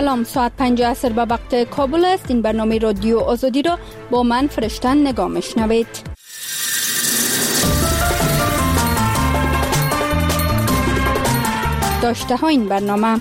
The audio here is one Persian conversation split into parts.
سلام، ساعت 5 عصر به وقت کابل است. این برنامه رادیو آزادی را با من فرشتن نگاه میشنوید. داشته ها این برنامه: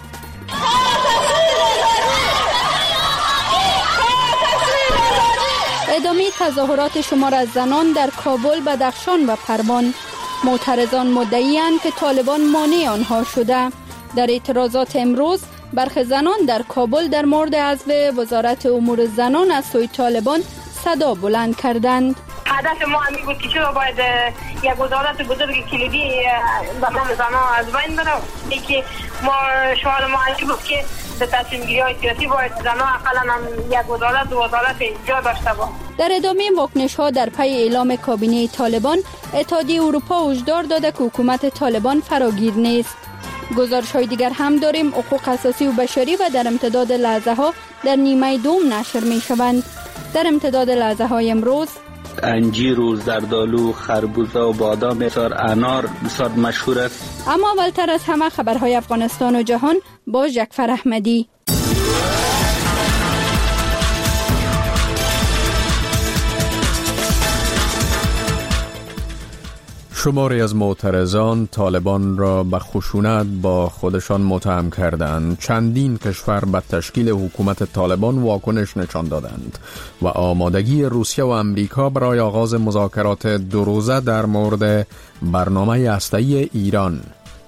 ادامه تظاهرات شمار از زنان در کابل، بدخشان و پروان. معترضان مدعی‌اند که طالبان مانع آنها شده. در اعتراضات امروز برخی زنان در کابل در مورد عزل وزارت امور زنان از سوی طالبان صدا بلند کردند. هدف ما همین بود که چرا باید یک وزارت بزرگ کلیدی به نام زنان از بین بره. اینکه ما شعار ما همین بود که به تصمیم گیری های سیاسی باید زنان اقلا هم یک وزارت جا داشته باشه. در ادامه واکنش ها در پی اعلام کابینه طالبان، اتحادیه اروپا هشدار داده که حکومت طالبان فراگیر نیست. گزارش های دیگر هم داریم. حقوق اساسی و بشری و در امتداد لحظه ها در نیمه دوم نشر می شوند. در امتداد لحظه های امروز انجیر و زردالو، خربوزه و بادام بسیار، انار بسیار مشهور است. اما اولتر از همه خبرهای افغانستان و جهان با جعفر احمدی. شماری از معترضان طالبان را به خشونت با خودشان متهم کردند. چندین کشور به تشکیل حکومت طالبان واکنش نشان دادند و آمادگی روسیه و امریکا برای آغاز مذاکرات دو روزه در مورد برنامه هسته‌ای ایران.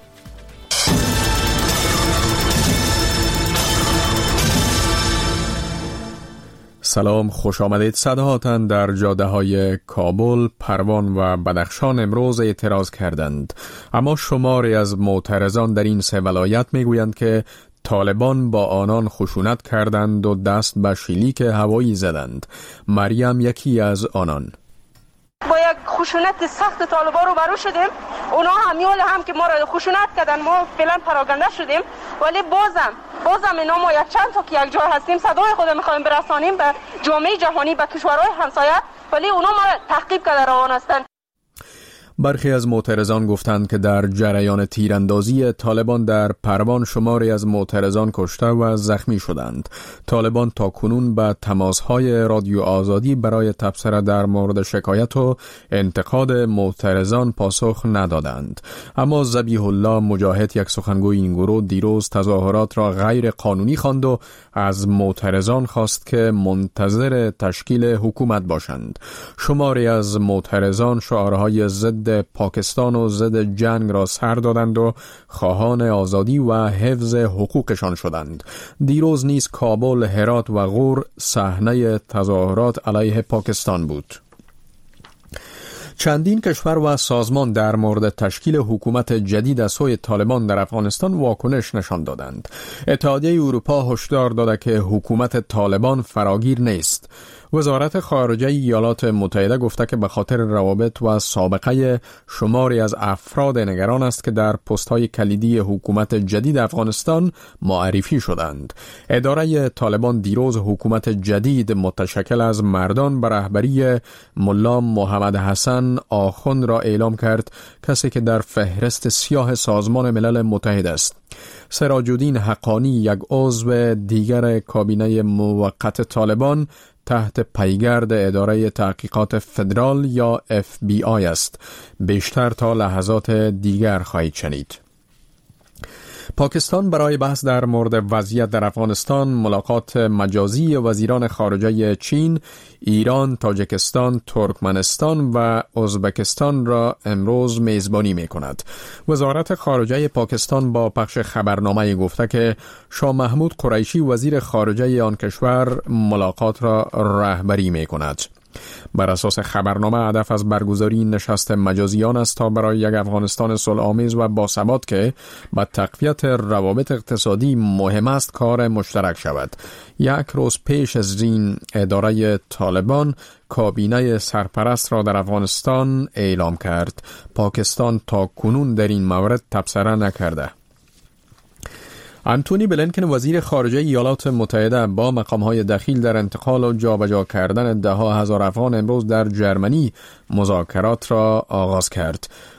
سلام، خوش آمدید. صدهاتن در جاده های کابل، پروان و بدخشان امروز اعتراض کردند. اما شماری از معترضان در این سه ولایت میگویند که طالبان با آنان خشونت کردند و دست به شلیک هوایی زدند. مریم یکی از آنان: با یک خشونت سخت طالبان رو برو شدیم. اونا هم که ما را خشونت کردن، ما فعلا پراکنده شدیم، ولی بازم اینا ما یک چند تا که یک جای هستیم صدای خود میخوایم برسانیم به جامعه جهانی، به کشورهای همسایه، ولی اونا ما را تعقیب کرده روان هستند. برخی از معترضان گفتند که در جریان تیراندازی طالبان در پروان شماری از معترضان کشته و زخمی شدند. طالبان تا کنون به تماس‌های رادیو آزادی برای تبصره در مورد شکایت و انتقاد معترضان پاسخ ندادند. اما ذبیح الله مجاهد، یک سخنگوی این گروه، دیروز تظاهرات را غیر قانونی خواند و از معترضان خواست که منتظر تشکیل حکومت باشند. شماری از معترضان شعارهای ضد پاکستان و ضد جنگ را سر دادند و خواهان آزادی و حفظ حقوقشان شدند. دیروز نیز کابل، هرات و غور صحنه تظاهرات علیه پاکستان بود. چندین کشور و سازمان در مورد تشکیل حکومت جدید از سوی طالبان در افغانستان واکنش نشان دادند. اتحادیه اروپا هشدار داده که حکومت طالبان فراگیر نیست. وزارت خارجه ایالات متحده گفته که به خاطر روابط و سابقه شماری از افراد نگران است که در پست‌های کلیدی حکومت جدید افغانستان معرفی شدند. اداره طالبان دیروز حکومت جدید متشکل از مردان به رهبری ملا محمد حسن آخوند را اعلام کرد، کسی که در فهرست سیاه سازمان ملل متحد است. سراج الدین حقانی، یک عضو دیگر کابینه موقت طالبان تحت پیگرد اداره تحقیقات فدرال یا FBI است. بیشتر تا لحظات دیگر خواهید شنید. پاکستان برای بحث در مورد وضعیت در افغانستان ملاقات مجازی وزیران خارجه چین، ایران، تاجیکستان، ترکمنستان و ازبکستان را امروز میزبانی می کند. وزارت خارجه پاکستان با پخش خبرنامه گفته که شاه محمود قریشی وزیر خارجه آن کشور ملاقات را رهبری می کند. بر اساس خبرنامه هدف از برگزاری نشست مجازیان است تا برای یک افغانستان صلح‌آمیز و باثبات که با تقویت روابط اقتصادی مهم است کار مشترک شود. یک روز پیش از این اداره طالبان کابینه سرپرست را در افغانستان اعلام کرد. پاکستان تا کنون در این مورد تبصره نکرده. آنتونی بلینکن وزیر خارجه ایالات متحده با مقام‌های دخیل در انتقال و جابجا کردن 10,000 افغان امروز در جرمنی مذاکرات را آغاز کرد.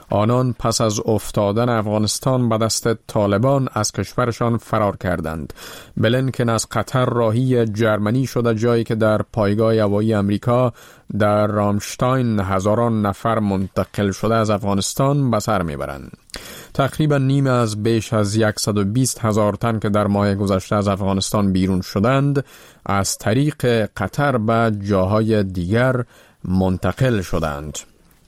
آنان پس از افتادن افغانستان به دست طالبان از کشورشان فرار کردند. بلینکن از قطر راهی جرمنی شده، جایی که در پایگاه هوایی امریکا در رامشتاین هزاران نفر منتقل شده از افغانستان به سر میبرند. تقریبا نیم از بیش از 120,000 تن که در ماه گذشته از افغانستان بیرون شدند از طریق قطر به جاهای دیگر منتقل شدند.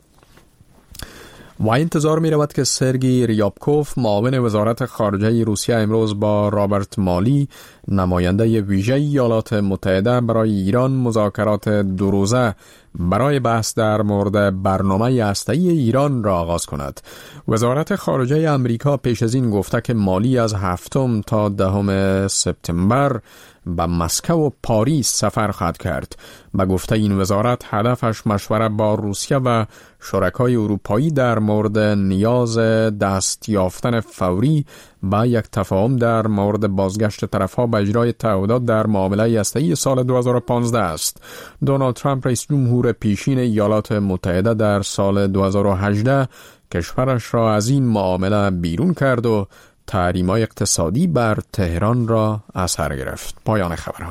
و انتظار می رود که سرگی ریابکوف معاون وزارت خارجه روسیه امروز با رابرت مالی نماینده ویژه ایالات متحده برای ایران مذاکرات دو روزه برای بحث در مورد برنامه هسته‌ای ایران را آغاز کند. وزارت خارجه امریکا پیش از این گفته که مالی از 7 تا 10 سپتامبر به مسکو و پاریس سفر خواهد کرد. به گفته این وزارت هدفش مشورت با روسیه و شرکای اروپایی در مورد نیاز دست یافتن فوری به یک تفاهم در مورد بازگشت طرفها به اجرای تعهدات در معامله هسته‌ای سال 2015 است. دونالد ترامپ رئیس جمهور پیشین ایالات متحده در سال 2018 کشورش را از این معامله بیرون کرد و تحریم‌های اقتصادی بر تهران را از سر گرفت. پایان خبرها.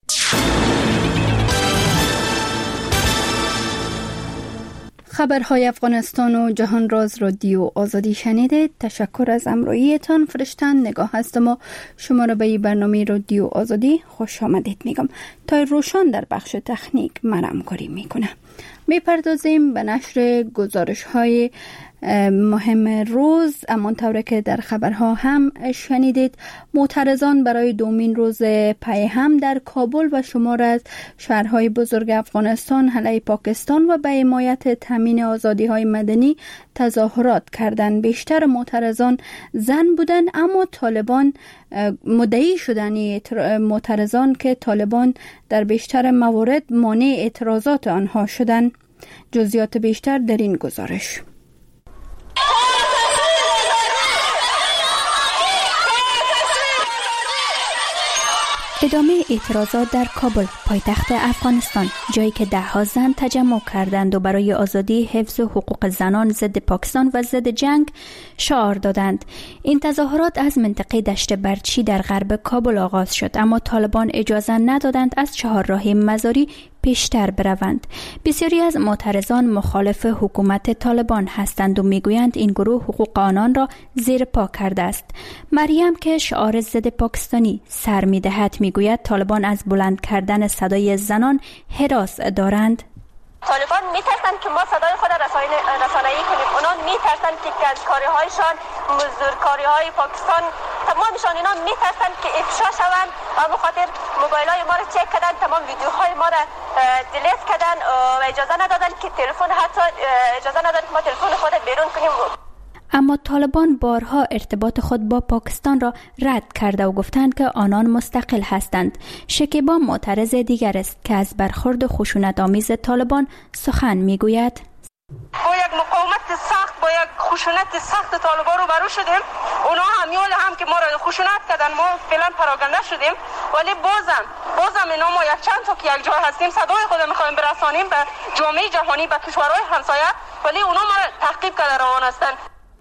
خبرهای افغانستان و جهان راز رادیو آزادی شنیدید. تشکر از همراهیتان. فرشتن نگاه هستم و شما را به این برنامه رادیو آزادی خوش آمدید میگم. تا روشان در بخش تکنیک همکاری میکنه. میپردازیم به نشر گزارش های مهم روز. همانطور که در خبرها هم شنیدید، معترضان برای دومین روز پی هم در کابل و شمار از شهرهای بزرگ افغانستان علیه پاکستان و به حمایت تامین آزادی‌های مدنی تظاهرات کردند. بیشتر معترضان زن بودند، اما طالبان مدعی شدن معترضان که طالبان در بیشتر موارد مانع اعتراضات آنها شدند. جزئیات بیشتر در این گزارش. ادامه اعتراضات در کابل، پایتخت افغانستان، جایی که ده‌ها زن تجمع کردند و برای آزادی، حفظ حقوق زنان، ضد پاکستان و ضد جنگ شعار دادند. این تظاهرات از منطقه دشت برچی در غرب کابل آغاز شد، اما طالبان اجازه ندادند از چهارراه مزاری پیشتر بروند. بسیاری از معترضان مخالف حکومت طالبان هستند و میگویند این گروه حقوق آنان را زیر پا کرده است. مریم که شعار ضد پاکستانی سر میدهد میگوید طالبان از بلند کردن صدای زنان هراس دارند. طالبان میترسند که ما صدای خود رسانه‌ای کنیم. اونا میترسند که کاری‌هایشان، مزدورکاری‌های پاکستان، تمامشان اینا میترسند که افشا شوند و بخاطر موبایل‌های ما رو چک کردن، تمام ویدیوهای ما رو دیلیت کردن و اجازه ندادن که تلفن، حتی اجازه ندادن که ما تلفن خود بیرون کنیم. اما طالبان بارها ارتباط خود با پاکستان را رد کرده و گفتند که آنان مستقل هستند. شکیبا معترض دیگر است که از برخورد خشونت‌آمیز طالبان سخن میگوید. با یک مقاومت سخت، با یک خشونت سخت طالبان رو برو شدیم. اونا هم که ما را خشونت کردن، ما فعلا پراکنده شدیم، ولی بازم اینا ما یک چند تا که یک جای هستیم صدای خود میخوایم برسانیم به جامعه جهانی، به کشورهای همسایه، ولی اونا ما تعقیب کرده روان هستند.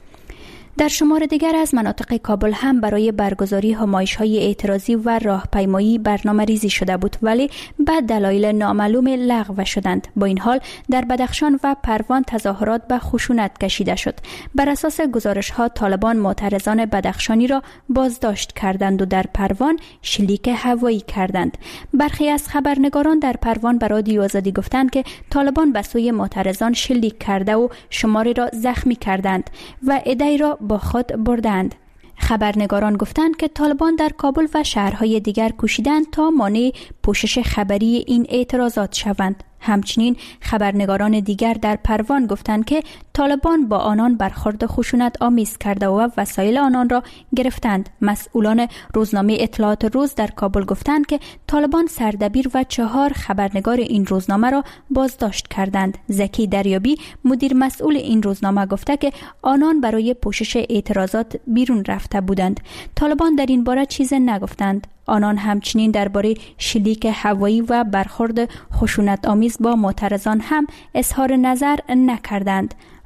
در شمار دیگر از مناطق کابل هم برای برگزاری همایش‌های اعتراضی و راهپیمایی برنامه‌ریزی شده بود، ولی به دلایل نامعلوم لغو شدند. با این حال در بدخشان و پروان تظاهرات به خشونت کشیده شد. بر اساس گزارش‌ها طالبان معترضان بدخشانی را بازداشت کردند و در پروان شلیک هوایی کردند. برخی از خبرنگاران در پروان به رادیو آزادی گفتند که طالبان به سوی معترضان شلیک کرده و شماری را زخمی کردند و عده‌ای را با خود بردند. خبرنگاران گفتند که طالبان در کابل و شهرهای دیگر کوشیدند تا مانع پوشش خبری این اعتراضات شوند. همچنین خبرنگاران دیگر در پروان گفتند که طالبان با آنان برخورد خشونت آمیز کرده و وسایل آنان را گرفتند. مسئولان روزنامه اطلاعات روز در کابل گفتند که طالبان سردبیر و 4 خبرنگار این روزنامه را بازداشت کردند. زکی دریابی مدیر مسئول این روزنامه گفته که آنان برای پوشش اعتراضات بیرون رفته بودند. طالبان در این باره چیزی نگفتند. آنان همچنین درباره شلیک هوایی و برخورد خشونت آمیز با معترضان هم اظهار نظر نکردند.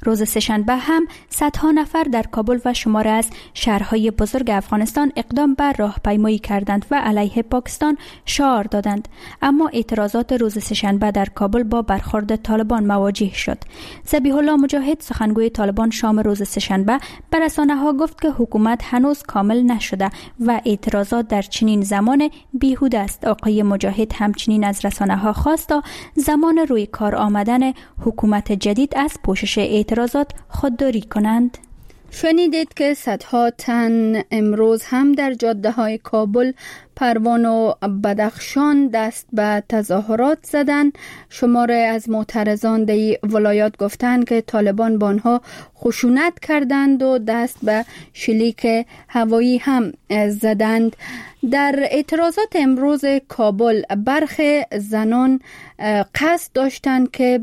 روز سه‌شنبه هم صدها نفر در کابل و شمار از شهرهای بزرگ افغانستان اقدام بر راهپیمایی کردند و علیه پاکستان شعار دادند. اما اعتراضات روز سه‌شنبه در کابل با برخورد طالبان مواجه شد. ذبیح الله مجاهد سخنگوی طالبان شام روز سه‌شنبه به رسانه‌ها گفت که حکومت هنوز کامل نشده و اعتراضات در چنین زمان بیهوده است. آقای مجاهد همچنین از رسانه‌ها خواست تا زمان روی کار آمدن حکومت جدید از پوشش اعتراضات خودداری کنند. شنیدید که صدها تن امروز هم در جاده‌های کابل، پروان و بدخشان دست به تظاهرات زدند. شماره از معترضان در ولایات گفتند که طالبان با آنها خشونت کردند و دست به شلیک هوایی هم زدند. در اعتراضات امروز کابل برخی زنان قصد داشتند که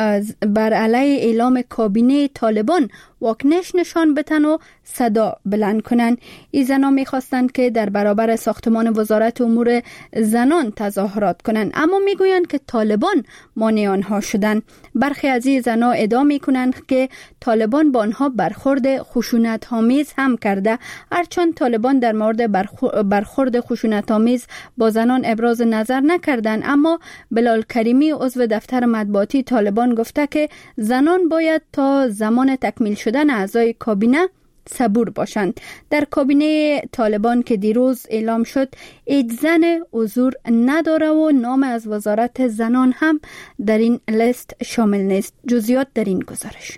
بر علیه اعلام کابینه طالبان واکنش نشان بدهند و صدا بلند کنند. این زنان می‌خواستند که در برابر ساختمان وزارت امور زنان تظاهرات کنند، اما میگویند که طالبان مانع آنها شدند. برخی از این زنان ادعا میکنند که طالبان با آنها برخورد خشونت‌آمیز هم کرده، هرچند طالبان در مورد برخورد خشونت‌آمیز با زنان ابراز نظر نکردند. اما بلال کریمی عضو دفتر مطبوعاتی طالبان گفته که زنان باید تا زمان تکمیل شدن اعضای کابینه صبور باشند. در کابینه طالبان که دیروز اعلام شد، هیچ زن حضور نداره و نام از وزارت زنان هم در این لیست شامل نیست. جزئیات در این گزارش.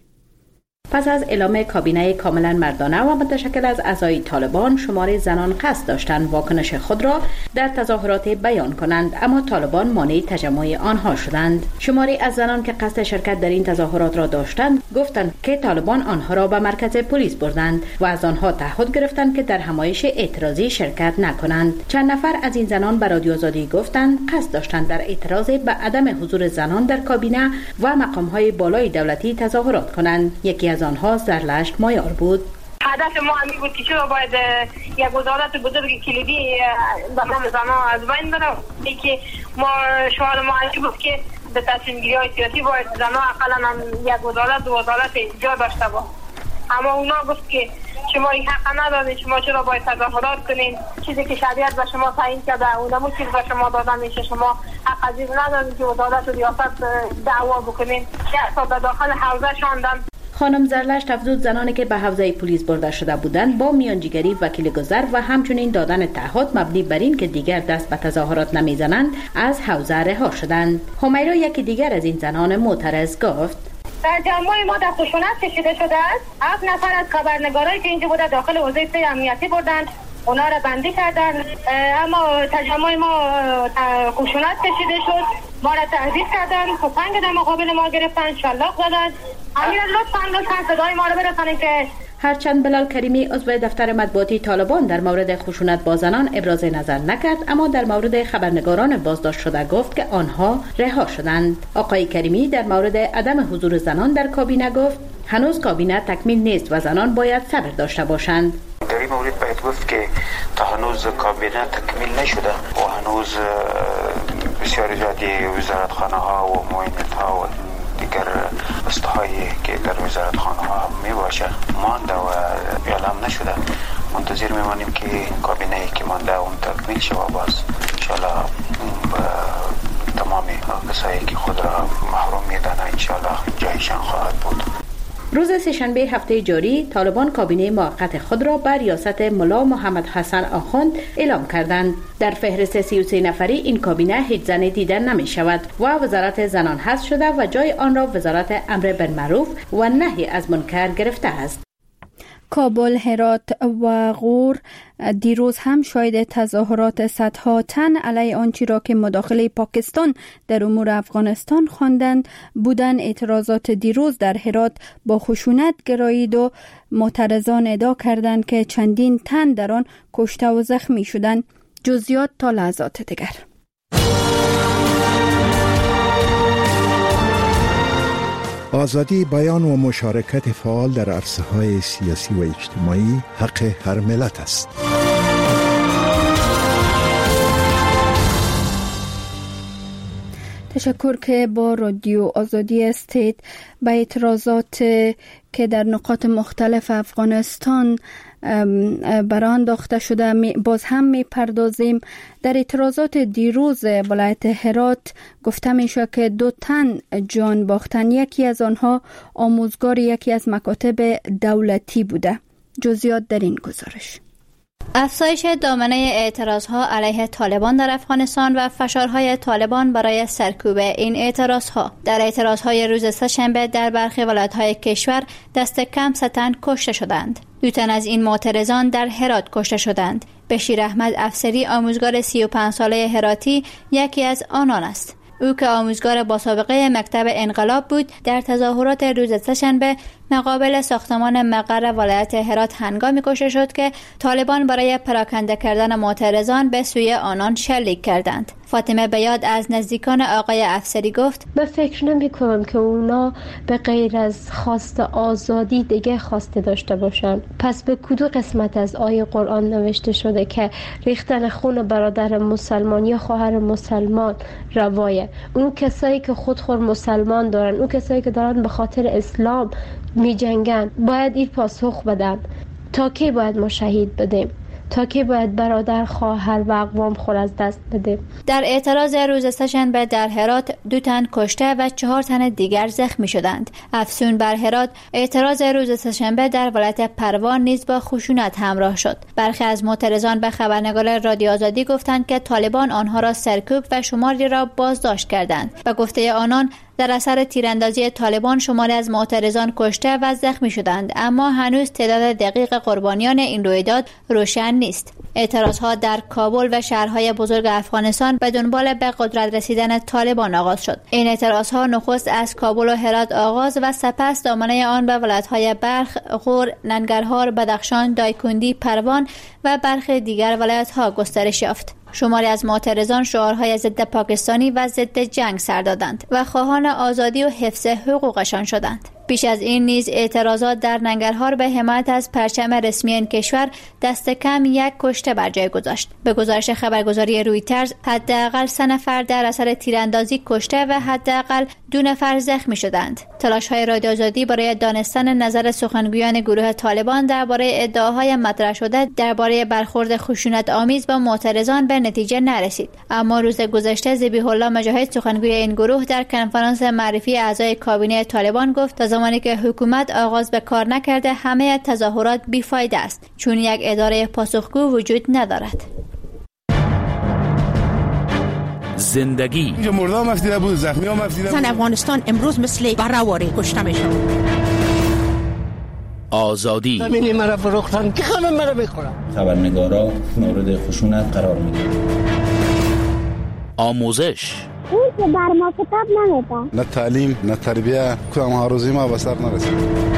پس از اعلام کابینه کاملا مردانه و متشکل از اعضای طالبان، شمار زنان قصد داشتند واکنش خود را در تظاهرات بیان کنند، اما طالبان مانع تجمع آنها شدند. شماری از زنان که قصد شرکت در این تظاهرات را داشتند گفتند که طالبان آنها را به مرکز پلیس بردند و از آنها تعهد گرفتند که در همایش اعتراضی شرکت نکنند. چند نفر از این زنان به رادیو آزادی گفتند قصد داشتند در اعتراض به عدم حضور زنان در کابینه و مقام‌های بالای دولتی تظاهرات کنند. یکی از آنها زرلشت مایار بود. هدف ما همین بود که چرا باید یک وزارت بزرگ کلیدی به نام زنان از بین بره. که ما شعار ما بود که به تصمیم گیری های سیاسی باید زنان اقلا هم یک وزارت جا داشته با. اما اونا گفت که شما این حق ندارید، شما چرا باید تظاهرات کنین؟ چیزی که شریعت به شما تعیین کرده اونمو چیز به شما داده میشه، شما حق از این ندارید که وزارت و ریاست دعوا بکنین. شخصا به داخل حوزه شاندن. خانم زرلشت افزود زنانی که به حوزه پلیس برده شده بودند با میانجیگری وکیل گذر و همچنین دادن تعهد مبنی بر این که دیگر دست به تظاهرات نمیزنند از حوزه رها شدند. همیرا یکی دیگر از این زنان معترض گفت: در جمع ما در خشونت کشیده شده است. 7 نفر از خبرنگارایی که اینجا بوده داخل حوزه امنیتی بردند، اونا را بندی کردند، اما تجمع ما خشونت کشیده شد، ما را تهدید کردند، تفنگ در مقابل ما گرفتند، شلاق زدند. امیر لطفاً صدای ما را برسانید که هرچند بلال کریمی عضو دفتر مطبوعاتی طالبان در مورد خشونت با زنان ابراز نظر نکرد، اما در مورد خبرنگاران بازداشت شده گفت که آنها رها شدند. آقای کریمی در مورد عدم حضور زنان در کابینه گفت هنوز کابینه تکمیل نیست و زنان باید صبر داشته باشند. در این مورد باید گفت که تا هنوز کابینه تکمیل نشده و هنوز بسیار زیادی وزارتخانه ها و معاونت ها و دیگر استهایی که در وزارتخانه ها می باشه مانده و اعلام نشده. منتظر میمانیم که کابینه که مانده اون تکمیل شود. باز انشاءالله تمام کسایی که خود را محروم میدانه انشاءالله جایشان خواهد بود. روز سه‌شنبه هفته جاری طالبان کابینه موقت خود را بر ریاست ملا محمد حسن آخوند اعلام کردند. در فهرست 33 نفری این کابینه هیچ زنی دیده نمی شود و وزارت زنان حذف شده و جای آن را وزارت امر بالمعروف و نهی از منکر گرفته است. کابل، هرات و غور دیروز هم شاهد تظاهرات صدها تن علیه آنچه را که مداخله پاکستان در امور افغانستان خواندند بودند. اعتراضات دیروز در هرات با خشونت گرایید و معترضان ادعا کردند که چندین تن در آن کشته و زخمی شدند. جزئیات تا لحظات دیگر. آزادی بیان و مشارکت فعال در عرصه‌های سیاسی و اجتماعی حق هر ملت است. تشکر که با رادیو آزادی هستید. به اعتراضات که در نقاط مختلف افغانستان برآن انداخته شده باز هم میپردازیم. در اعتراضات دیروز ولایت هرات گفته میشه که 2 تن جان باختن. یکی از آنها آموزگار یکی از مکاتب دولتی بوده. جزئیات در این گزارش. افزایش دامنه اعتراضها علیه طالبان در افغانستان و فشارهای طالبان برای سرکوب این اعتراضها. در اعتراضهای روز سه‌شنبه در برخی ولایت‌های کشور دست کم 3 تن کشته شدند. 2 تن از این معترضان در هرات کشته شدند. بشیر احمد افسری، آموزگار 35 ساله هراتی، یکی از آنان است. او که آموزگار با سابقه مکتب انقلاب بود، در تظاهرات روز سه‌شنبه مقابل ساختمان مقر ولایت هرات هنگامی کشته شد که طالبان برای پراکنده کردن معترضان به سوی آنان شلیک کردند. فاطمه بیاد از نزدیکان آقای افسری گفت: به فکر نمی کنم که اونا به غیر از خواست آزادی دیگه خواسته داشته باشن. پس به کدوم قسمت از آیه قرآن نوشته شده که ریختن خون برادر مسلمان یا خواهر مسلمان روایه؟ اون کسایی که خودخور مسلمان دارن، اون کسایی که دارن به خاطر اسلام می جنگن، باید این پاسخ بدن. تا کی باید ما شهید بدیم؟ تا کی باید برادر، خواهر و اقوام خود از دست بدیم؟ در اعتراض روز سه‌شنبه در هرات 2 تن کشته و 4 تن دیگر زخمی شدند. افسون بر هرات، اعتراض روز سه‌شنبه در ولایت پروان نیز با خشونت همراه شد. برخی از معترضان به خبرنگار رادیو آزادی گفتند که طالبان آنها را سرکوب و شماری را بازداشت کردند. به گفته آنان، در اثر تیراندازی طالبان شماری از معترضان کشته و زخمی شدند، اما هنوز تعداد دقیق قربانیان این رویداد روشن نیست. اعتراضها در کابل و شهرهای بزرگ افغانستان به دنبال به قدرت رسیدن طالبان آغاز شد. این اعتراضها نخست از کابل و هرات آغاز و سپس دامنه آن به ولایت‌های بلخ، غور، ننگرهار، بدخشان، دایکندی، پروان و برخی دیگر ولایت‌ها گسترش یافت. شماری از معترضان شعارهای ضد پاکستانی و ضد جنگ سر دادند و خواهان آزادی و حفظ حقوقشان شدند. پیش از این نیز اعتراضات در ننگرهار به حمایت از پرچم رسمی این کشور دست کم 1 کشته بر جای گذاشت. به گزارش خبرگزاری رویترز، حداقل 3 نفر در اثر تیراندازی کشته و حداقل 2 نفر زخمی شدند. تلاش‌های رادیو آزادی برای دانستن نظر سخنگویان گروه طالبان درباره ادعاهای مطرح شده درباره برخورد خشونت آمیز با معترضان به نتیجه نرسید. اما روز گذشته ذبیح الله مجاهد، سخنگوی این گروه، در کنفرانس معرفی اعضای کابینه طالبان گفت تا زمانی که حکومت آغاز به کار نکرده همه تظاهرات بیفایده است، چون یک اداره پاسخگو وجود ندارد. زندگی مردم مفتیده بود، زخمی ها مفتیده بود. افغانستان امروز مثل برآوری کشته میشه. آزادی زمینی مرا فروختن که خانم مرا بخورم. خبرنگارا مورد خشونت قرار میدن. آموزش اون که بر ما کتاب نمیده. نه تعلیم نه تربیه، کدام هاروزی ما به سر نرسید.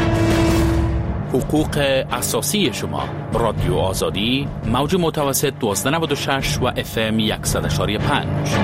حقوق اساسی شما. رادیو آزادی، موج متوسط 1296 و FM 100.5.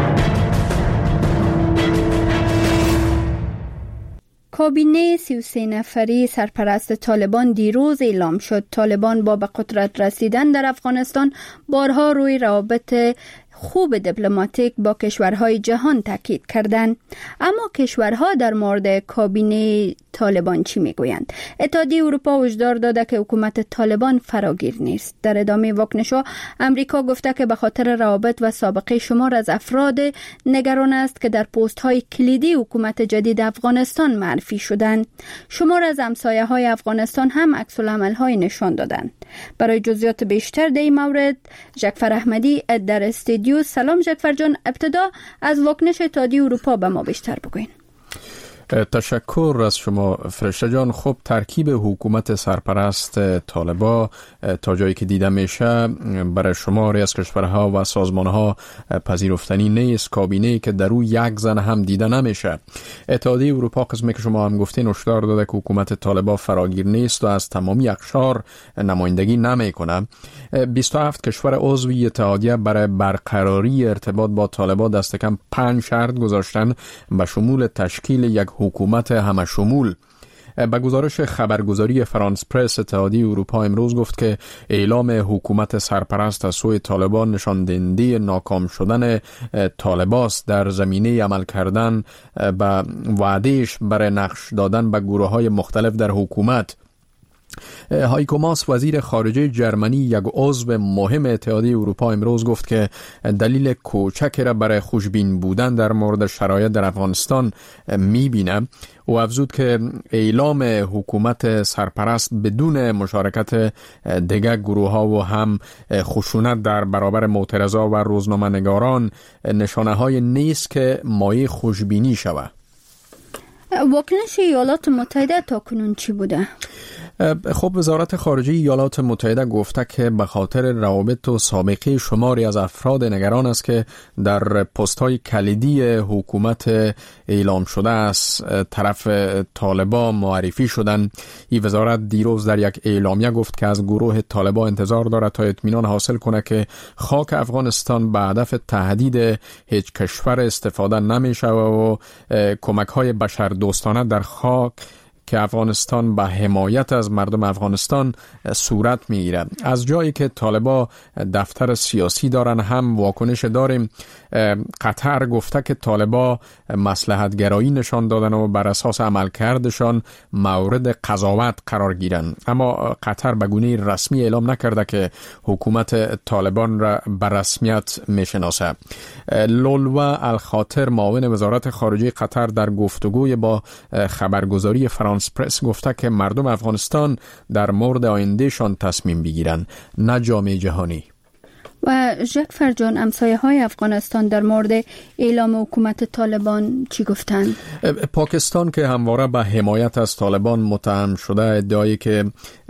کابینه 33 نفری سرپرست طالبان دیروز اعلام شد. طالبان با به قدرت رسیدن در افغانستان بارها روی روابط خوب دیپلماتیک با کشورهای جهان تاکید کردند. اما کشورها در مورد کابینه طالبان چی میگویند؟ اتحادیه اروپا هشدار داده که حکومت طالبان فراگیر نیست. در ادامه واکنش‌ها امریکا گفته که به خاطر روابط و سابقه شمار از افراد نگران است که در پست‌های کلیدی حکومت جدید افغانستان معرفی شدند. شمار از همسایه‌های افغانستان هم عکس‌العمل‌های نشان دادند. برای جزئیات بیشتر در این مورد جعفر احمدی در استودیو. سلام جعفر جان، ابتدا از واکنش اتحادیه اروپا به ما بیشتر بگوین. تشکر از شما فرشته جان. خب ترکیب حکومت سرپرست طالبان تا جایی که دیده میشه برای شماری از کشورها و سازمانها پذیرفتنی نیست. کابینه‌ای که در او 1 زن هم دیده نمیشه. اتحادیه اروپا قسمی که شما هم گفتین هشدار داده که حکومت طالبان فراگیر نیست و از تمامی اقشار نمایندگی نمیکنه. 27 کشور عضو اتحادیه برای برقراری ارتباط با طالبان دست کم 5 شرط گذاشتن به شمول تشکیل یک حکومت همه شمول. به گزارش خبرگزاری فرانس پرس، اتحادیه اروپا امروز گفت که اعلام حکومت سرپرست از سوی طالبان نشان دهنده ناکام شدن طالباست در زمینه عمل کردن به وعدهش برای نقش دادن به گروه‌های مختلف در حکومت. هایکو ماس، وزیر خارجه جرمنی، یک عضو مهم اتحادیه اروپا، امروز گفت که دلیل کوچکی را برای خوشبین بودن در مورد شرایط در افغانستان می‌بینه. او افزود که اعلام حکومت سرپرست بدون مشارکت دیگر گروه‌ها و هم خشونت در برابر معترضا و روزنامه‌نگاران نشانه‌های نیست که مایه خوشبینی شود. واکنش ایالات متحده تاکنون چی بوده؟ خب وزارت خارجه ایالات متحده گفته که به خاطر روابط و سابقه شماری از افراد نگران است که در پست‌های کلیدی حکومت اعلام شده از طرف طالبان معرفی شدند. این وزارت دیروز در یک اعلامیه گفت که از گروه طالبان انتظار دارد تا اطمینان حاصل کنه که خاک افغانستان به هدف تهدید هیچ کشور استفاده نمیشه و کمک‌های بشردوستانه در خاک که افغانستان به حمایت از مردم افغانستان صورت میگیرد. از جایی که طالبان دفتر سیاسی دارن هم واکنش داریم. قطر گفته که طالبان مصلحت گرایی نشان دادن و بر اساس عملکردشان مورد قضاوت قرار گیرن، اما قطر به گونه رسمی اعلام نکرده که حکومت طالبان را به رسمیت میشناسه. لولوا الخاطر، معاون وزارت خارجه قطر، در گفتگوی با خبرگزاری فرانس پرس گفته که مردم افغانستان در مورد آیندهشان تصمیم بگیرن، نه جامعه جهانی. و ژک فرجان، امسایه های افغانستان در مورد اعلام حکومت طالبان چی گفتند؟ پاکستان که همواره به حمایت از طالبان متهم شده، ادعایی که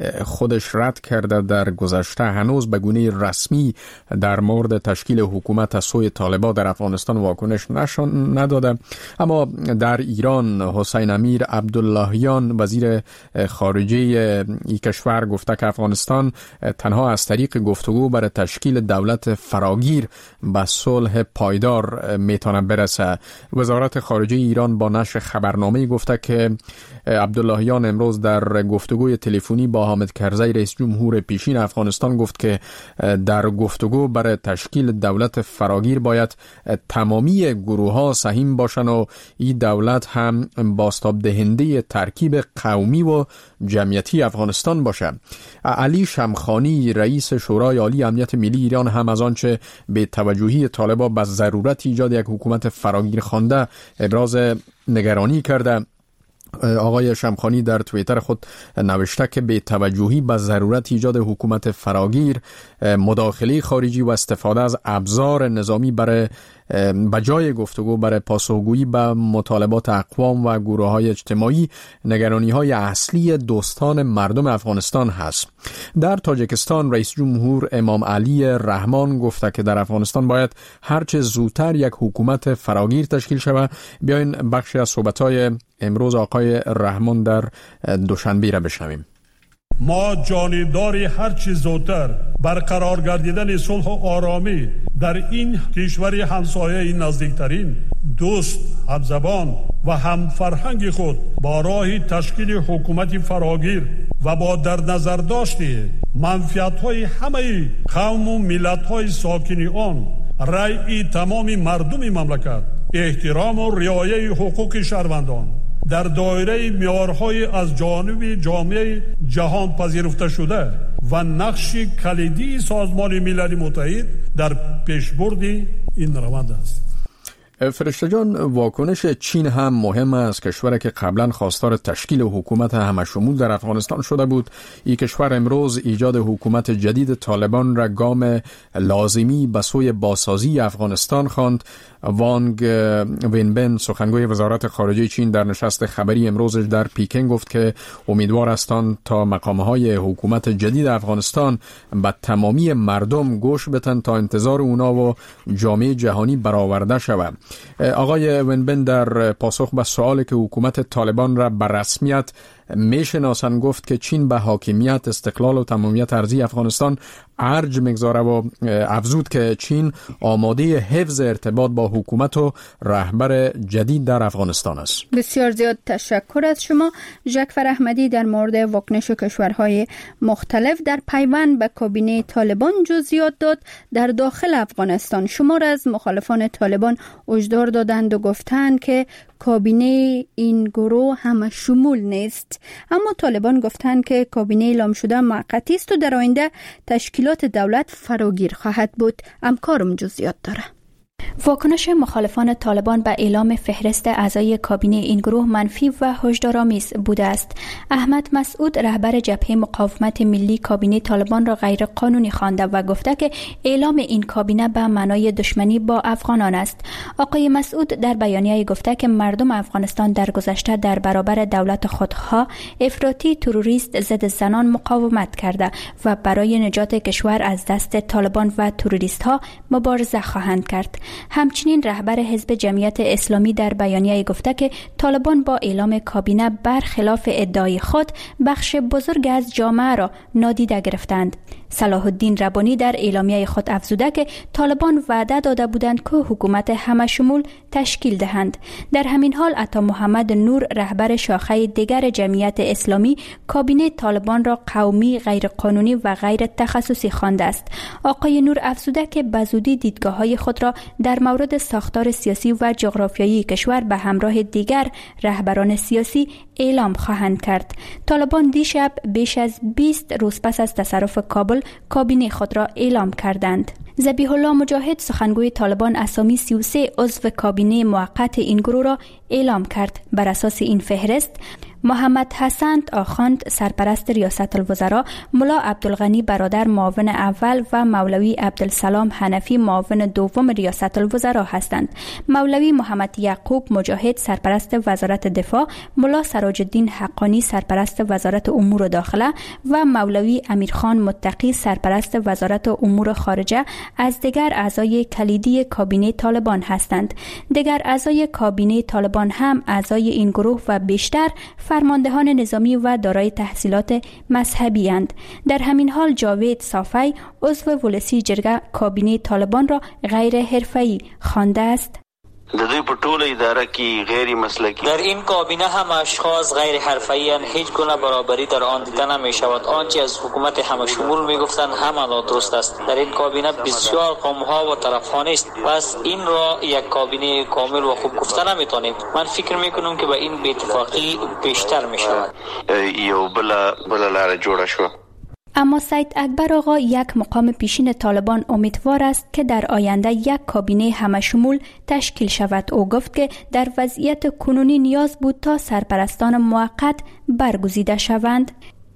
خودش رد کرده در گذشته، هنوز به گونه رسمی در مورد تشکیل حکومت از سوی طالبان در افغانستان واکنش نشان نداده. اما در ایران حسین امیر عبداللهیان، وزیر خارجه این کشور، گفته که افغانستان تنها از طریق گفتگو برای تشکیل دولت فراگیر به صلح پایدار میتونه برسه. وزارت خارجه ایران با نشر خبرنامه‌ای گفته که عبداللهیان امروز در گفتگوی تلفنی با حامد کرزی، رئیس جمهور پیشین افغانستان، گفت که در گفتگو برای تشکیل دولت فراگیر باید تمامی گروه‌ها سهیم باشن و این دولت هم بازتاب دهنده ترکیب قومی و جمعیتی افغانستان باشه. علی شمخانی، رئیس شورای عالی امنیت ملی ایران، هم از آنچه به توجهی طالبان به ضرورت ایجاد یک حکومت فراگیر خوانده ابراز نگرانی کرده. آقای شمخانی در توییتر خود نوشته که به توجهی به ضرورت ایجاد حکومت فراگیر، مداخله خارجی و استفاده از ابزار نظامی برای بجای گفتگو برای پاسخگویی به مطالبات اقوام و گروه‌های اجتماعی نگرانی‌های اصلی دوستان مردم افغانستان هست. در تاجیکستان رئیس جمهور امام علی رحمان گفته که در افغانستان باید هرچه زودتر یک حکومت فراگیر تشکیل شود. بیاین بخشی از صحبت‌های امروز آقای رحمان در دوشنبه را بشنویم. ما جانبداری هر چیز زودتر برقرار گردیدن صلح و آرامی در این کشور همسایه نزدیکترین، دوست، همزبان و هم فرهنگ خود با راه تشکیل حکومت فراگیر و با در نظر داشته منفعت‌های همه قوم و ملت‌های ساکن آن، رأی تمام مردم مملکت، احترام و رعایت حقوق شهروندان در دایره معیارهای از جانب جامعه جهان پذیرفته شده و نقش کلیدی سازمان ملل متحد در پیشبرد این روند است. فرشته جان، واکنش چین هم مهم است. کشوری که قبلا خواستار تشکیل حکومت همشمول در افغانستان شده بود، این کشور امروز ایجاد حکومت جدید طالبان را گام لازمی به سوی بازسازی افغانستان خواند. وانگ وینبن، سخنگوی وزارت خارجه چین، در نشست خبری امروزش در پیکینگ گفت که امیدوار هستند تا مقامهای حکومت جدید افغانستان به تمامی مردم گوش بدن تا انتظار اونا و جامعه جهانی برآورده شود. آقای وینبن در پاسخ به سوالی که حکومت طالبان را به رسمیت میشناسند گفت که چین به حاکمیت، استقلال و تمامیت ارضی افغانستان ارج میگذاره و افزود که چین آماده حفظ ارتباط با حکومت و رهبر جدید در افغانستان است. بسیار زیاد تشکر از شما. ژکفر احمدی در مورد واکنش کشورهای مختلف در پیوند به کابینه طالبان جزئیات داد. در داخل افغانستان شمار از مخالفان طالبان هشدار دادند و گفتند که کابینه این گروه همه شمول نیست، اما طالبان گفتند که کابینه اعلام شده موقتی است و در آینده تشکیلات دولت فراگیر خواهد بود. امکارم جزئیات داره. واکنش مخالفان طالبان به اعلام فهرست اعضای کابینه این گروه منفی و هشدارآمیز بوده است. احمد مسعود رهبر جبهه مقاومت ملی کابینه طالبان را غیر قانونی خوانده و گفته که اعلام این کابینه به معنای دشمنی با افغانان است. آقای مسعود در بیانیه گفته که مردم افغانستان در گذشته در برابر دولت خودها افراطی تروریست ضد زنان مقاومت کرده و برای نجات کشور از دست طالبان و تروریست ها مبارزه خواهند کرد. همچنین رهبر حزب جمعیت اسلامی در بیانیه گفته که طالبان با اعلام کابینه برخلاف ادعای خود بخش بزرگ از جامعه را نادیده گرفتند. صلاح الدین ربانی در اعلامیه خود افزوده که طالبان وعده داده بودند که حکومت همه شمول تشکیل دهند. در همین حال عطا محمد نور رهبر شاخه دیگر جمعیت اسلامی کابینه طالبان را قومی، غیر قانونی و غیر تخصصی خوانده است. آقای نور افزوده که بزودی دیدگاه‌های خود را در مورد ساختار سیاسی و جغرافیایی کشور به همراه دیگر رهبران سیاسی اعلام خواهند کرد. طالبان دیشب بیش از 20 روز پس از تصرف کابل کابینه خود را اعلام کردند. ذبیح الله مجاهد سخنگوی طالبان اسامی 33 عضو کابینه موقت این گروه را اعلام کرد. بر اساس این فهرست محمد حسن آخوند سرپرست ریاست الوزراء، ملا عبدالغنی برادر معاون اول و مولوی عبدالسلام حنفی معاون دوم ریاست الوزراء هستند. مولوی محمد یعقوب مجاهد سرپرست وزارت دفاع، ملا سراج الدین حقانی سرپرست وزارت امور داخله و مولوی امیرخان متقی سرپرست وزارت امور خارجه از دیگر اعضای کلیدی کابینه طالبان هستند. دیگر اعضای کابینه طالبان هم اعضای این گروه و بیشتر فرماندهان نظامی و دارای تحصیلات مذهبی اند. در همین حال جاوید صافی عضو ولسی جرگه کابینه طالبان را غیر حرفه‌ای خوانده است. د دوی په ټوله اداره کې غیر مسلکی در این کابینه هم اشخاص غیر حرفه‌ای اند. هیچ گونه برابری در آن دیده نمی‌شود. آنچه از حکومت همه شمول می‌گفتند همه نادرست است. در این کابینه بسیار قوم‌ها و طرف‌ها نیست. پس این را یک کابینه کامل و خوب گفته نمی‌تونیم. من فکر می‌کنم که به این بی‌اتفاقی بیشتر می‌شود. یو بلا لاره جوړه شو. اما سید اکبر آقا یک مقام پیشین طالبان امیدوار است که در آینده یک کابینه همشمول تشکیل شود. او گفت که در وضعیت کنونی نیاز بود تا سرپرستان موقت برگزیده شوند.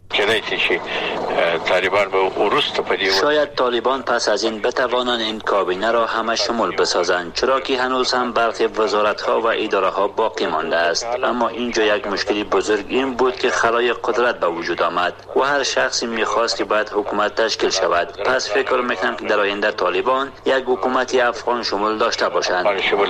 شاید طالبان پس از این بتوانند این کابینه را همه شمول بسازند، چرا که هنوز هم برخی وزارت‌ها و اداره‌ها باقی مانده است. اما اینجا یک مشکلی بزرگ این بود که خلای قدرت به وجود آمد و هر شخصی می‌خواست که باید حکومت تشکیل شود. پس فکر می‌کنم که در آینده طالبان یک حکومت افغان شمول داشته باشند.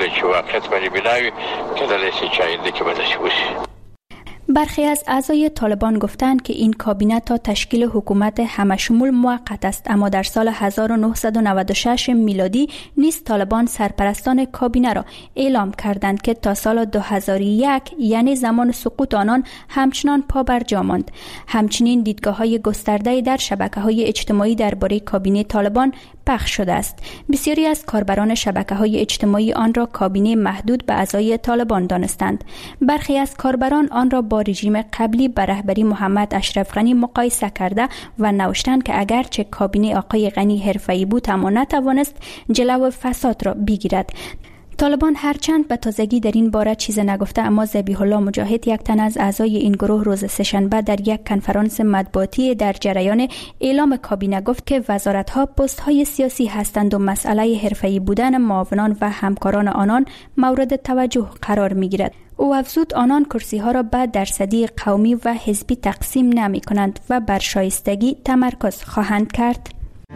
برخی از اعضای طالبان گفتند که این کابینه تا تشکیل حکومت همشمول موقت است، اما در سال 1996 میلادی نیز طالبان سرپرستان کابینه را اعلام کردند که تا سال 2001 یعنی زمان سقوط آنان همچنان پا بر جا ماند. همچنین دیدگاه‌های گسترده در شبکه‌های اجتماعی درباره کابینه طالبان پخش شده است. بسیاری از کاربران شبکه‌های اجتماعی آن را کابینه محدود به اعضای طالبان دانستند. برخی از کاربران آن را با رژیم قبلی به رهبری محمد اشرف غنی مقایسه کرده و نوشتند که اگرچه کابینه آقای غنی حرفه‌ای بود اما نتوانست جلو فساد را بگیرد. طالبان هرچند به تازگی در این باره چیز نگفته، اما ذبیح الله مجاهد یک تن از اعضای این گروه روز سه‌شنبه در یک کنفرانس مطبوعاتی در جریان اعلام کابینه گفت که وزارت‌ها پست‌های سیاسی هستند و مسئله حرفه‌ای بودن معاونان و همکاران آنان مورد توجه قرار می‌گیرد. او افزود آنان کرسی‌ها را به درصدی قومی و حزبی تقسیم نمی‌کنند و بر شایستگی تمرکز خواهند کرد.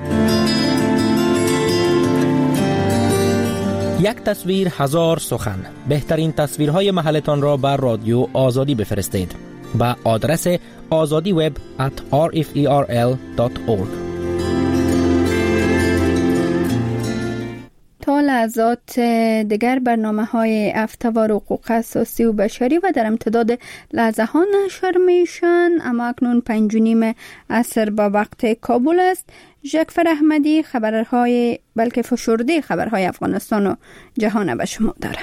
یک تصویر هزار سخن. بهترین تصویرهای محلتان را بر رادیو آزادی بفرستید به آدرس azadiweb@rferl.org. لحظات دیگر برنامه‌های افتوار حقوق اساسی و بشری و در امتداد لحظه ها نشر میشن. اما اکنون 5:30 عصر با وقت کابل است. ژکفر احمدی بلکه فشرده خبرهای افغانستان و جهان به شما داره.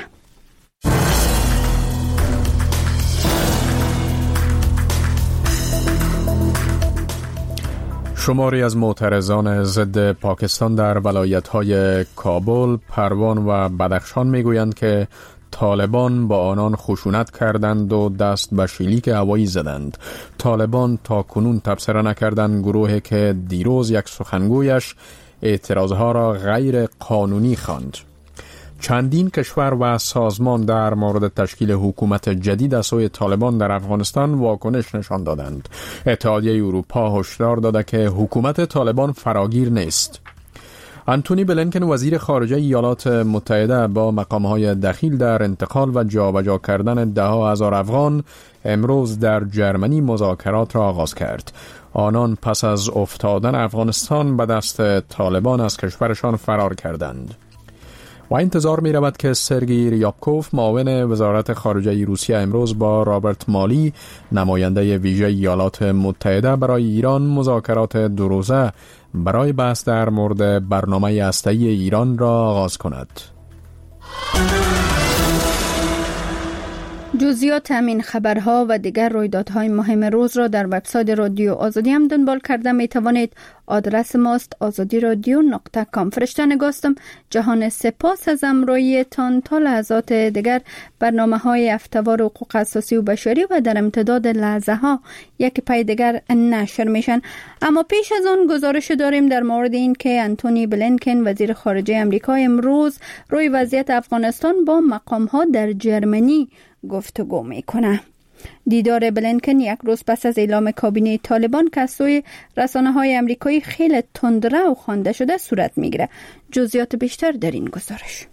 شماری از معترضان ضد پاکستان در ولایت‌های کابل، پروان و بدخشان میگویند که طالبان با آنان خشونت کردند و دست به شلیک هوایی زدند. طالبان تا کنون تبصره نکردند گروهی که دیروز یک سخنگویش اعتراضها را غیر قانونی خواند. چندین کشور و سازمان در مورد تشکیل حکومت جدید از سوی طالبان در افغانستان واکنش نشان دادند. اتحادیه اروپا هشدار داده که حکومت طالبان فراگیر نیست. آنتونی بلینکن وزیر خارجه ایالات متحده با مقامهای دخیل در انتقال و جابجا کردن ده‌ها هزار افغان امروز در جرمنی مذاکرات را آغاز کرد. آنان پس از افتادن افغانستان به دست طالبان از کشورشان فرار کردند. و انتظار می رود که سرگئی ریابکوف معاون وزارت خارجه روسیه امروز با رابرت مالی نماینده ویژه ایالات متحده برای ایران مذاکرات دو روزه برای بحث در مورد برنامه هسته‌ای ایران را آغاز کند. جزئیات همین خبرها و دیگر رویدادهای مهم روز را در وبسایت رادیو آزادی هم دنبال کرده می توانید. آدرس ماست azadiradio.com. فرشته نگاستم. جهان سپاس از همراهیتان. تا لحظات دیگر برنامه‌های افتوار حقوق اساسی و بشری و در امتداد لحظه ها یک پای دیگر نشر میشن. اما پیش از آن گزارش داریم در مورد این که آنتونی بلینکن وزیر خارجه آمریکا امروز روی وضعیت افغانستان با مقام‌ها در جرمنی گفتگو میکنه. دیدار بلینکن یک روز پس از اعلام کابینه طالبان که از سوی رسانه‌های آمریکایی خیلی تندرو خوانده شده صورت میگیره. جزئیات بیشتر در این گزارش.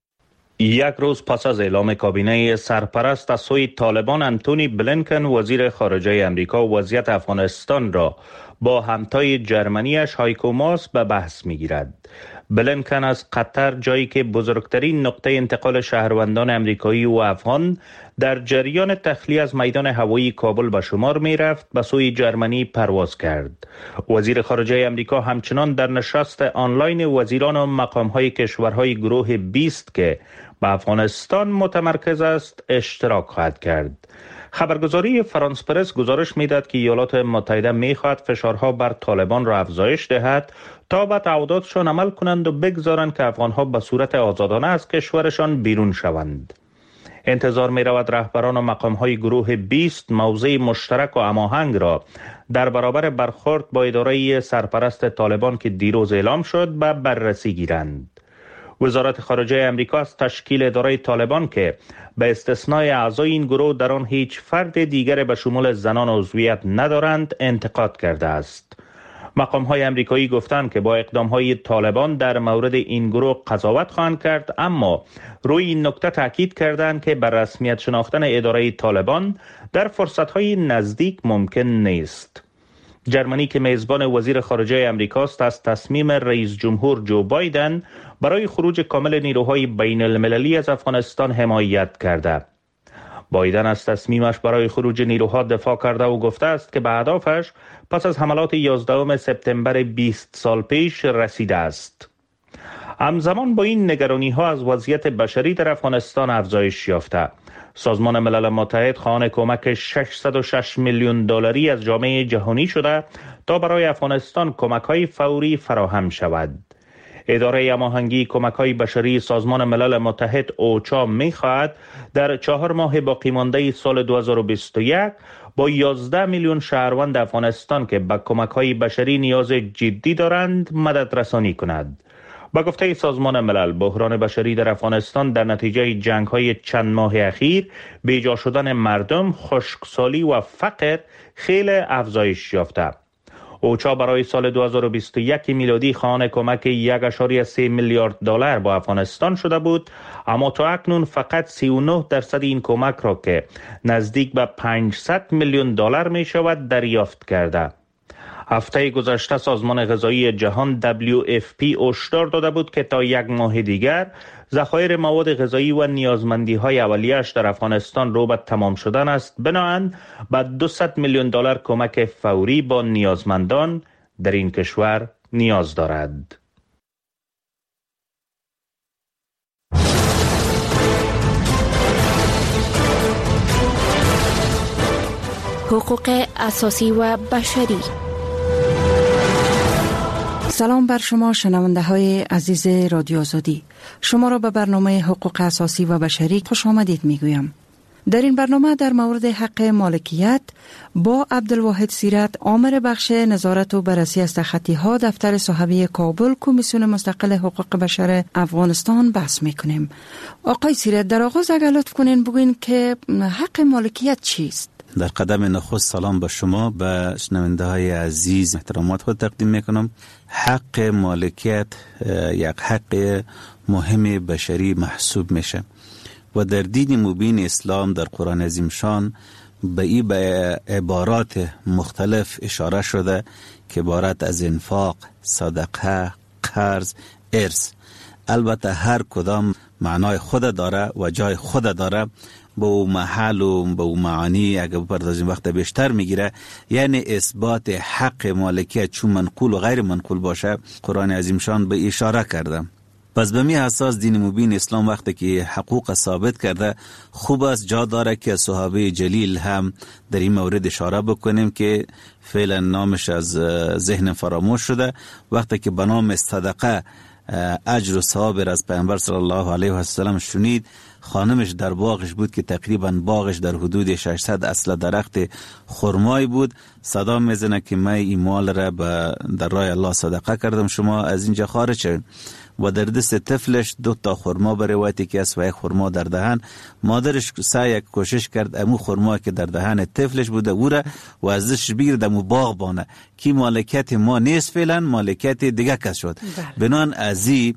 یک روز پس از اعلام کابینه سرپرست از سوی طالبان، آنتونی بلینکن وزیر خارجه آمریکا وضعیت افغانستان را با همتای جرمنیش هایکو ماس به بحث میگیرد. بلینکن از قطر، جایی که بزرگترین نقطه انتقال شهروندان آمریکایی و افغان در جریان تخلیه از میدان هوایی کابل به شمار می رفت، به سوی جرمنی پرواز کرد. وزیر خارجه آمریکا همچنان در نشست آنلاین وزیران و مقام‌های کشورهای گروه 20 که به افغانستان متمرکز است اشتراک خواهد کرد. خبرگزاری فرانس پرس گزارش می‌داد که ایالات متحده می‌خواهد فشارها بر طالبان را افزایش دهد تا به تعهداتشان عمل کنند و بگذارند که افغان‌ها به صورت آزادانه از کشورشان بیرون شوند. انتظار می‌رود رهبران و مقام‌های گروه 20 موضع مشترک و هماهنگ را در برابر برخورد با اداره سرپرست طالبان که دیروز اعلام شد به بررسی گیرند. وزارت خارجه آمریکا از تشکیل اداره طالبان که به استثنای اعضای این گروه در آن هیچ فرد دیگر به شمول زنان عضویت ندارند انتقاد کرده است. مقام‌های آمریکایی گفتند که با اقدام‌های طالبان در مورد این گروه قضاوت خواهند کرد، اما روی این نکته تاکید کردند که بر رسمیت شناختن اداره طالبان در فرصت‌های نزدیک ممکن نیست. جرمنی که میزبان وزیر خارجه آمریکاست از تصمیم رئیس جمهور جو بایدن برای خروج کامل نیروهای بین المللی از افغانستان حمایت کرده. بایدن از تصمیمش برای خروج نیروها دفاع کرده و گفته است که به اهدافش پس از حملات 11 سپتامبر 20 سال پیش رسیده است. همزمان با این نگرانی‌ها از وضعیت بشری در افغانستان افزایش یافته. سازمان ملل متحد خواهان کمک 606 میلیون دلاری از جامعه جهانی شده تا برای افغانستان کمک‌های فوری فراهم شود. اداره هماهنگی کمک‌های بشری سازمان ملل متحد اوچا می‌خواهد در 4 ماه باقی مانده سال 2021 با 11 میلیون شهروند افغانستان که به کمک‌های بشری نیاز جدی دارند مدد رسانی کند. با گفته سازمان ملل، بحران بشری در افغانستان در نتیجه جنگ‌های چند ماه اخیر، بیجا شدن مردم، خشکسالی و فقر خیلی افزایش یافته. اوچا برای سال 2021 میلادی خواهان کمک 1.3 میلیارد دلار با افغانستان شده بود، اما تا اکنون فقط 39% این کمک را که نزدیک به 500 میلیون دلار می شود دریافت کرده. هفته گذشته سازمان غذایی جهان WFP هشدار داده بود که تا 1 ماه دیگر ذخایر مواد غذایی و نیازمندی‌های اولیه‌اش در افغانستان رو به تمام شدن است. بنابراین به $200 میلیون کمک فوری با نیازمندان در این کشور نیاز دارد. حقوق اساسی و بشری. سلام بر شما شنونده های عزیز رادیو آزادی. شما را به برنامه حقوق اساسی و بشری خوش آمدید می گویم. در این برنامه در مورد حق مالکیت با عبدالواحد سیرت، آمر بخش نظارت و بررسی از تخطی ها دفتر صحابی کابل کمیسیون مستقل حقوق بشر افغانستان بحث می کنیم. آقای سیرت، در آغاز اگر لطف کنین بگوین که حق مالکیت چیست؟ در قدم نخست سلام به شما، به شنونده های عزیز احترامات خود تقدیم میکنم. حق مالکیت یک حق مهم بشری محسوب میشه و در دین مبین اسلام در قرآن عظیم شان به عبارات مختلف اشاره شده که عبارت از انفاق، صدقه، قرض، ارث. البته هر کدام معنای خود داره و جای خود داره، با او محل و با او معانی اگر بپردازیم وقت بیشتر میگیره. یعنی اثبات حق مالکیت چون منقول و غیر منقول باشه قرآن عظیم شان به اشاره کرده. پس به می اساس دین مبین اسلام وقتی که حقوق ثابت کرده، خوب است جا داره که صحابه جلیل هم در این مورد اشاره بکنیم که فعلا نامش از ذهن فراموش شده. وقتی که به نام صدقه اجر و ثواب از پیامبر صلی الله علیه و سلم شنید، خانمش در باغش بود که تقریبا باغش در حدود 600 اصل درخت خرمای بود. صدا میزنه که من این مال را در راه الله صدقه کردم، شما از اینجا خارج شوید. و در دست طفلش 2 خرما به روایتی که است و 1 خرما در دهن. مادرش سعی کوشش کرد امو خرما که در دهن طفلش بوده او را و ازش بگیرد امو باغ بانه که مالکیت ما نیست، فعلا مالکیت دیگه کس شد. بنان ازی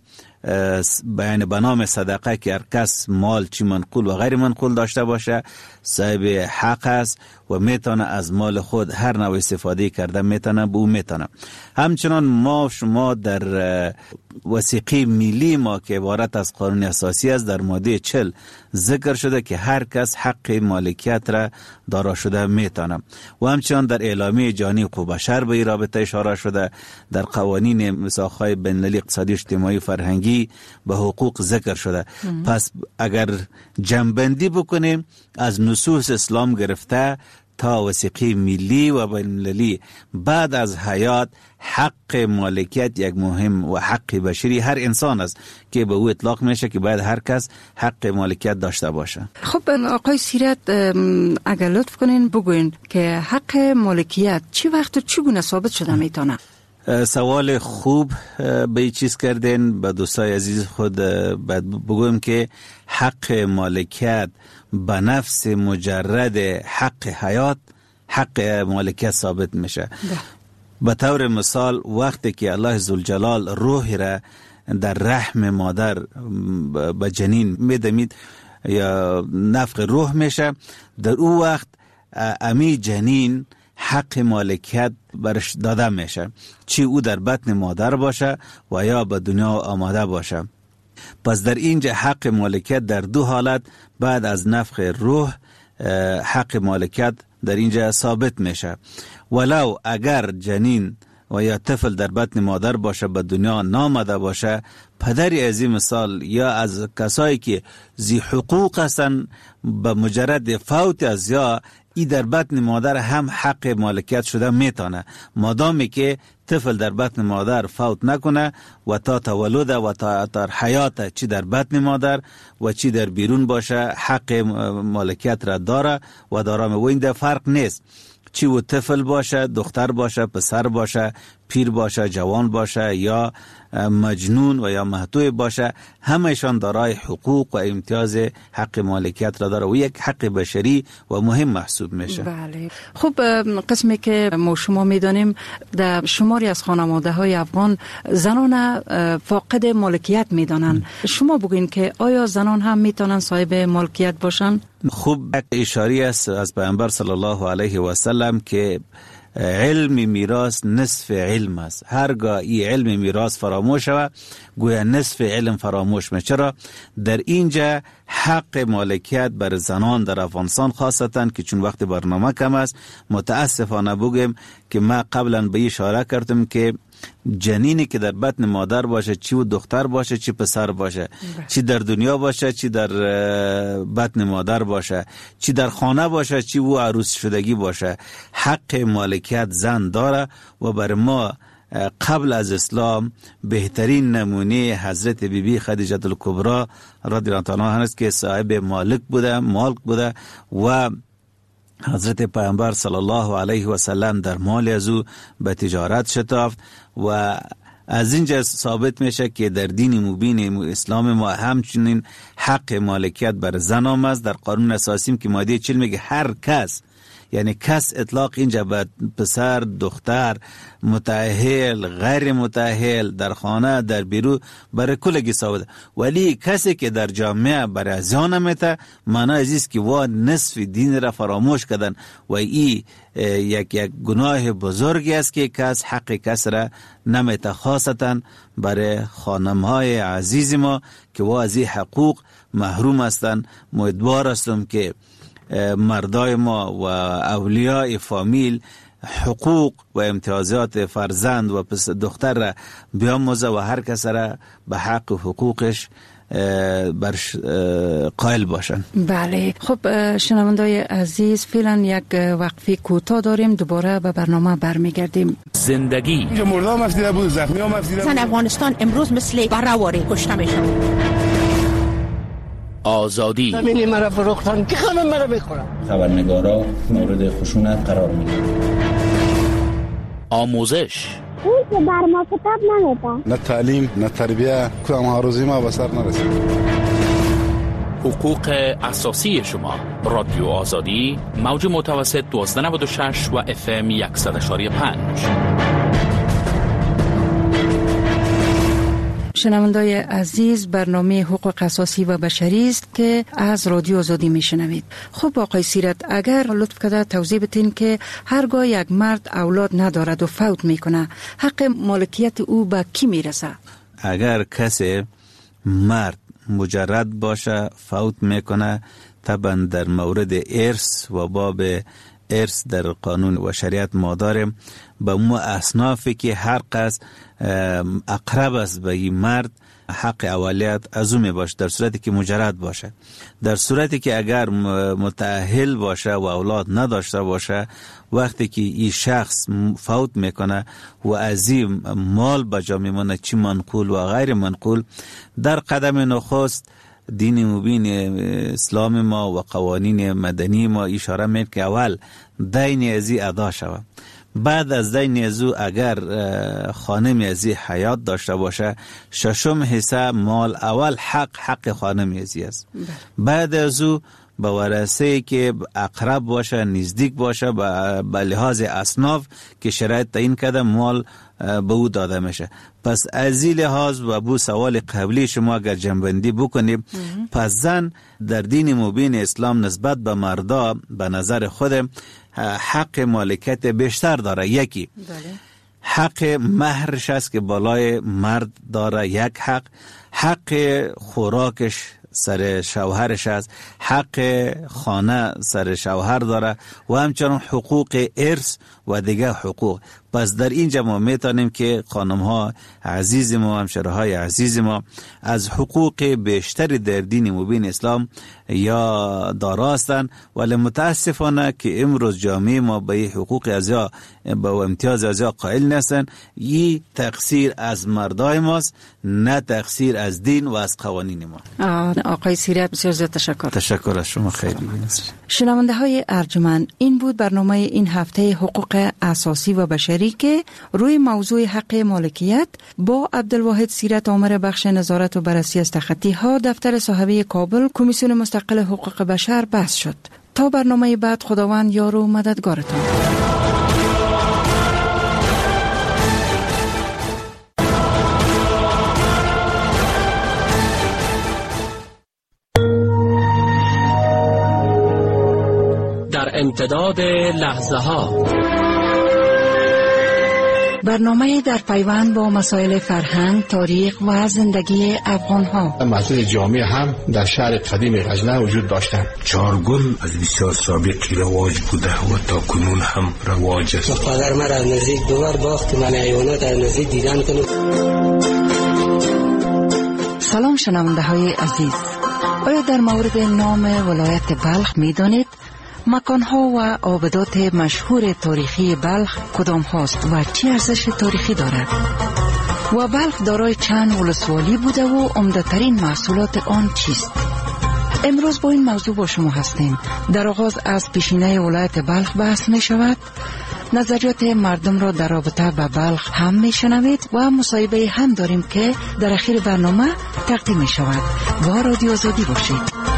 بیان به نام صدقه که هر کس مال چی منقول و غیر منقول داشته باشه صاحب حق است و میتونه از مال خود هر نوع استفاده کرده میتونه به او میتونه. همچنان ما شما در وثیقه ملی ما که عبارت از قانون اساسی است در ماده 40 ذکر شده که هر کس حق مالکیت را دارا شده میتونه و همچنان در اعلامیه جهانی حقوق بشر به این رابطه اشاره شده. در قوانین میثاق‌های بین‌المللی اقتصادی اجتماعی فرهنگی به حقوق ذکر شده. پس اگر جمع‌بندی بکنیم از نصوص اسلام گرفته تا وثیقه ملی و بین‌المللی بعد از حیات، حق مالکیت یک مهم و حق بشری هر انسان است که به او اطلاق میشه که باید هر کس حق مالکیت داشته باشه. خب آقای سیرت، اگر لطف کنین بگوین که حق مالکیت چی وقت و چگونه ثابت شده میتونه؟ سوال خوب به این چیز کردین. به دوستای عزیز خود بگویم که حق مالکیت به نفس مجرد حق حیات، حق مالکیت ثابت میشه. به طور مثال وقتی که الله ذوالجلال روح را در رحم مادر به جنین میدمید یا نفخ روح میشه، در او وقت امی جنین حق مالکیت برش داده میشه، چی او در بطن مادر باشه و یا به دنیا آماده باشه. پس در اینجا حق مالکیت در 2 حالت بعد از نفخ روح حق مالکیت در اینجا ثابت میشه. ولو اگر جنین و یا طفل در بطن مادر باشه به دنیا نامده باشه، پدری از این مثال یا از کسایی که ذی حقوق هستن به مجرد فوت از یا ای در بطن مادر هم حق مالکیت شده میتونه، مادامی که طفل در بطن مادر فوت نکنه و تا تولد و تا حیات چی در بطن مادر و چی در بیرون باشه حق مالکیت را داره و دارم. و این در فرق نیست چی و طفل باشه، دختر باشه، پسر باشه، پیر باشه، جوان باشه یا مجنون و یا محتوی باشه، همهشان دارای حقوق و امتیاز حق مالکیت را داره و یک حق بشری و مهم محسوب میشه. بله. خب قسمی که ما شما میدانیم در شماری از خانواده های افغان زنان فاقد مالکیت میدانن. شما بگوین که آیا زنان هم میتونن صاحب مالکیت باشن؟ خوب اشاری است از پیامبر صلی الله علیه و سلم که علم میراث نصف علم است. هرگاه این علم میراث فراموش شود گویا نصف علم فراموش میشه. چرا؟ در اینجا حق مالکیت بر زنان در افغانستان خاصتا که چون وقت برنامه کم است متاسفانه بگم که ما قبلا به اشاره کردم که جنینی که در بطن مادر باشه، چی و دختر باشه چی پسر باشه، چی در دنیا باشه چی در بطن مادر باشه، چی در خانه باشه چی و عروس شدگی باشه، حق مالکیت زن داره. و بر ما قبل از اسلام بهترین نمونه حضرت بیبی خدیجه الکبری رضی الله عنها هست که صاحب مالک بوده و حضرت پیامبر صلی الله علیه و سلم در مال از او به تجارت شتافت و از اینجا ثابت میشه که در دین مبین اسلام ما همچنین حق مالکیت بر زن است. در قانون اساسی که ماده 40 میگه هر کس، یعنی کس اطلاق اینجا به پسر، دختر، متأهل، غیر متأهل، در خانه، در بیرون، برای کلگی ثابت. ولی کسی که در جامعه برای زیان میته معنی عزیز که وا نصف دین را فراموش کردن و این یک گناه بزرگی است که کس حق کس را نمیته، خاصتا برای خانمهای عزیز ما که وا از این حقوق محروم هستند. امیدوار هستم که مردای ما و اولیاء فامیل حقوق و امتیازات فرزند و دختر را بیاموزه و هر کس را به حق و حقوقش قائل باشن. بله، خب شنوندای عزیز فعلا یک وقفه کوتاه داریم، دوباره به برنامه برمیگردیم. زندگی مردم مفیده بود، زخمی ها مفیده بود. زن افغانستان امروز مثل برآوری کشته میشن. آزادی زمینی مرا فروختن که همه مرا میخورن. خبرنگارا مورد خشونت قرار میدن. آموزش اون که بر ما کتاب نمیده، نه تعلیم نه تربیه، کدام ها روزی ما به سر نرسید. حقوق اساسی شما. رادیو آزادی، موج متوسط 1296 و FM 100.5. شنوندای عزیز، برنامه حقوق اساسی و بشری است که از رادیو آزادی میشنوید. خب آقای سیرت، اگر لطف کرده توضیح بدین که هرگاه یک مرد اولاد ندارد و فوت میکنه حق مالکیت او به کی میرسه؟ اگر کسی مرد مجرد باشه فوت میکنه، طبعا در مورد ارث و باب ارث در قانون و شریعت ما داریم به ما اصنافی که هر قصد اقرب است به این مرد حق اولیت از او می باشه در صورتی که مجرد باشه. در صورتی که اگر متأهل باشه و اولاد نداشته باشه، وقتی که این شخص فوت میکنه و از این مال به جا میمونه، چی منقول و غیر منقول، در قدم نخست دین مبین اسلام ما و قوانین مدنی ما اشاره میکنه که اول دین ازی ادا شود. بعد از دین ازو اگر خانم ازی حیات داشته باشه، ششم حصه مال اول حق خانم ازی است. بعد ازو به ورثه که اقرب باشه، نزدیک باشه، به لحاظ اصناف که شرایط تعیین کرده مال به او داده میشه. پس از این لحاظ و بو سوال قبلی شما اگر جنبندی بکنیم، پس زن در دین مبین اسلام نسبت به مردا به نظر خود حق مالکیت بیشتر داره. یکی حق مهرش است که بالای مرد داره، یک حق خوراکش سر شوهرش است، حق خانه سر شوهر داره و همچنان حقوق ارث و دیگه حقوق. پس در اینجا ما میتونیم که خانم ها عزیز ما، همشهرهای عزیز ما از حقوق بیشتری در دین مبین اسلام یا دارا هستند، ولی متاسفانه که امروز جامعه ما به حقوق ازیا به امتیاز ازیا قائل نیستند. این تقصیر از مردای ماست، نه تقصیر از دین و از قوانین ما. آقای سیرت بسیار زیاد تشکر از شما. خیلی شنونده های ارجمند، این بود برنامه این هفته حقوق اساسی و بشری که روی موضوع حق مالکیت با عبدالواحد سیرت آمر بخش نظارت و بررسی از تخطی ها دفتر صاحبه کابل کمیسیون مستقل حقوق بشر بحث شد. تا برنامه بعد، خداوند یار و مددگارتان. در امتداد لحظه ها برنامه در پیوند با مسائل فرهنگ، تاریخ و زندگی افغان‌ها. مسجد جامع هم در شهر قدیم غزنه وجود داشتند. چارگل از بسیار سابقی رواج بوده و تا کنون هم رواج است. پدر من از نزدیک دوبار باخت من حیوانات از نزدیک دیدن کنم. سلام شنونده های عزیز، آیا در مورد نام ولایت بلخ می دانید؟ مکانها و آبادات مشهور تاریخی بلخ کدام هاست و چه ارزش تاریخی دارد؟ و بلخ دارای چند ولسوالی بوده و عمده‌ترین محصولات آن چیست؟ امروز با این موضوع با شما هستیم. در آغاز از پیشینه ولایت بلخ بحث می شود. نظریات مردم را در رابطه با بلخ هم می شنوید و مصاحبه هم داریم که در اخیر برنامه تقدیم می شود. با رادیو آزادی باشید.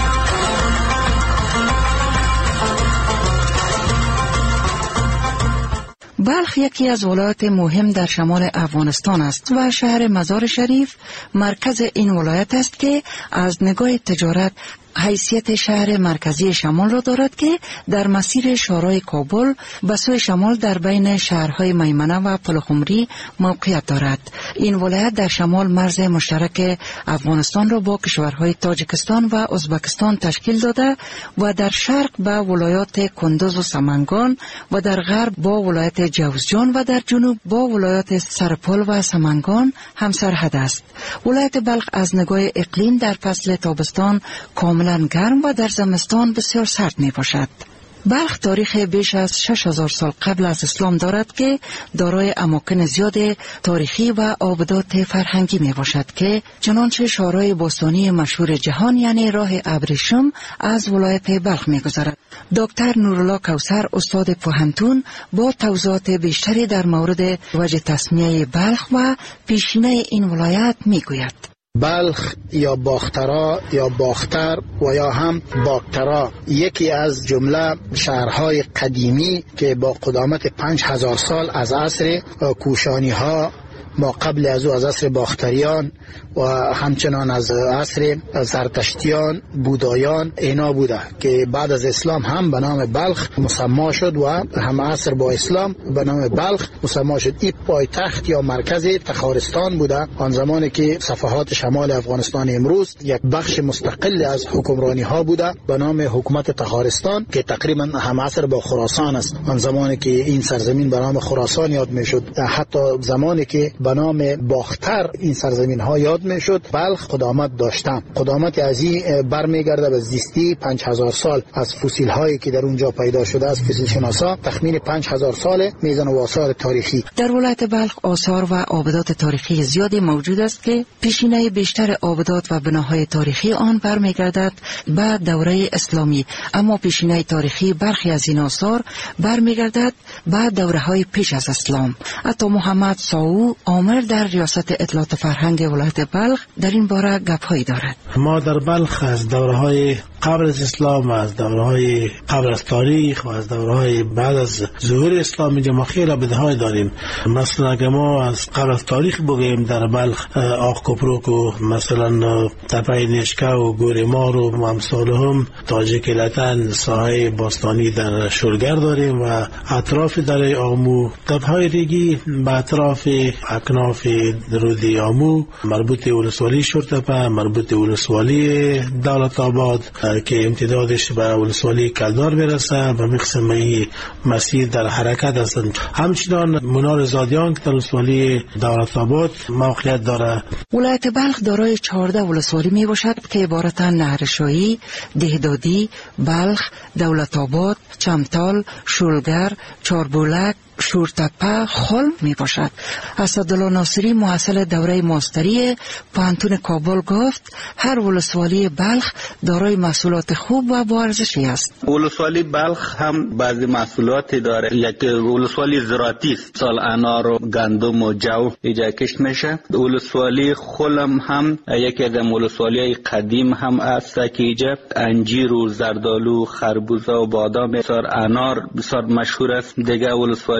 بلخ یکی از ولایات مهم در شمال افغانستان است و شهر مزار شریف مرکز این ولایت است که از نگاه تجارت حیثیت شهر مرکزی شمال را دارد که در مسیر شورای کابل به سوی شمال در بین شهرهای میمنه و پلخمری موقعیت دارد. این ولایت در شمال مرز مشترک افغانستان را با کشورهای تاجیکستان و ازبکستان تشکیل داده و در شرق با ولایات کندوز و سمنگان و در غرب با ولایت جوزجان و در جنوب با ولایات سرپل و سمنگان همسرحد است. ولایت بلخ از نگاه اقلیم در فصل تابستان کاملا گرم و در زمستان بسیار سرد می باشد. بلخ تاریخ بیش از 6000 سال قبل از اسلام دارد که دارای اماکن زیاد تاریخی و آبادات فرهنگی می باشد که چنانچه شاهراه باستانی مشهور جهان یعنی راه ابریشم از ولایت بلخ می گذرد. دکتر نورالله کوثر استاد پوهنتون با توضیحات بیشتری در مورد وجه تسمیه بلخ و پیشینه این ولایت می گوید. بلخ یا باخترا یا باختر و یا هم باخترا یکی از جمله شهرهای قدیمی که با قدامت 5000 سال از عصر کوشانی ها ما قبل از او از عصر باختریان و همچنان از عصر زرتشتیان بودایان اینا بوده که بعد از اسلام هم به نام بلخ مسما شد و هم عصر با اسلام به نام بلخ مسما شد. این پایتخت یا مرکز تخارستان بوده آن زمانی که صفحات شمال افغانستان امروز یک بخش مستقل از حکمرانی ها بوده به نام حکومت تخارستان که تقریبا هم عصر با خراسان است. آن زمانی که این سرزمین به نام خراسان یاد می شد حتی زمانی که به نام باختر این سرزمین ها یاد می شد بلخ قدامت داشتن. قدامت از این برمیگرده به زیستی 5000 سال از فسیل هایی که در اونجا پیدا شده از فسیل شناسا تخمین 5000 سال میزان و آثار تاریخی. در ولایت بلخ آثار و آبادات تاریخی زیادی موجود است که پیشینه بیشتر آبادات و بناهای تاریخی آن برمیگردد به دوره اسلامی، اما پیشینه تاریخی برخی از این آثار برمیگردد به دوره های پیش از اسلام. حتی محمد ساو آمر در ریاست اطلاعات فرهنگ ولایت بلخ در این باره گپ‌هایی دارد. ما در بلخ از دوره‌های قبل از اسلام، از دوره‌های قبل از تاریخ و از دوره‌های بعد از ظهور اسلام اینجا ما خیلی بدهای داریم. مثلا اگه ما از قبل از تاریخ بگیم در بلخ آق کپروک و مثلا تپه نشکه و گوریمار و امثال هم تاجیک لتن ساحه باستانی در شلگر داریم و اطراف دره آمو تپه‌های ریگی به اطراف اکناف رودی آمو مربوط ولسوالی شورتپه، مربوط ولسوالی دولت آباد که امتدادش به ولسوالی کلدار برسه و مقسم این مسیر در حرکت هستند. همچنان منار زادیان که در ولسوالی دولت آباد موقعیت داره. ولایت بلخ دارای 14 ولسوالی می باشد که عبارتند نهرشاهی، دهدادی، بلخ، دولت آباد، چمتال، شلگر، چاربولک، شورتپه، خلم می باشد. اسدالله ناصری محصل دوره ماستری پوهنتون کابل گفت هر ولسوالی بلخ دارای محصولات خوب و با ارزشی است. ولسوالی بلخ هم بعضی محصولاتی داره. یک ولسوالی زراعتی است. سال انار و گندم و جو اینجا کشت میشه. ولسوالی خلم هم یکی از ولسوالی قدیم هم است که اینجا انجیر و زردالو، خربوزه و بادام بسیار انار بسیار مشهور است. دیگه ولسوالی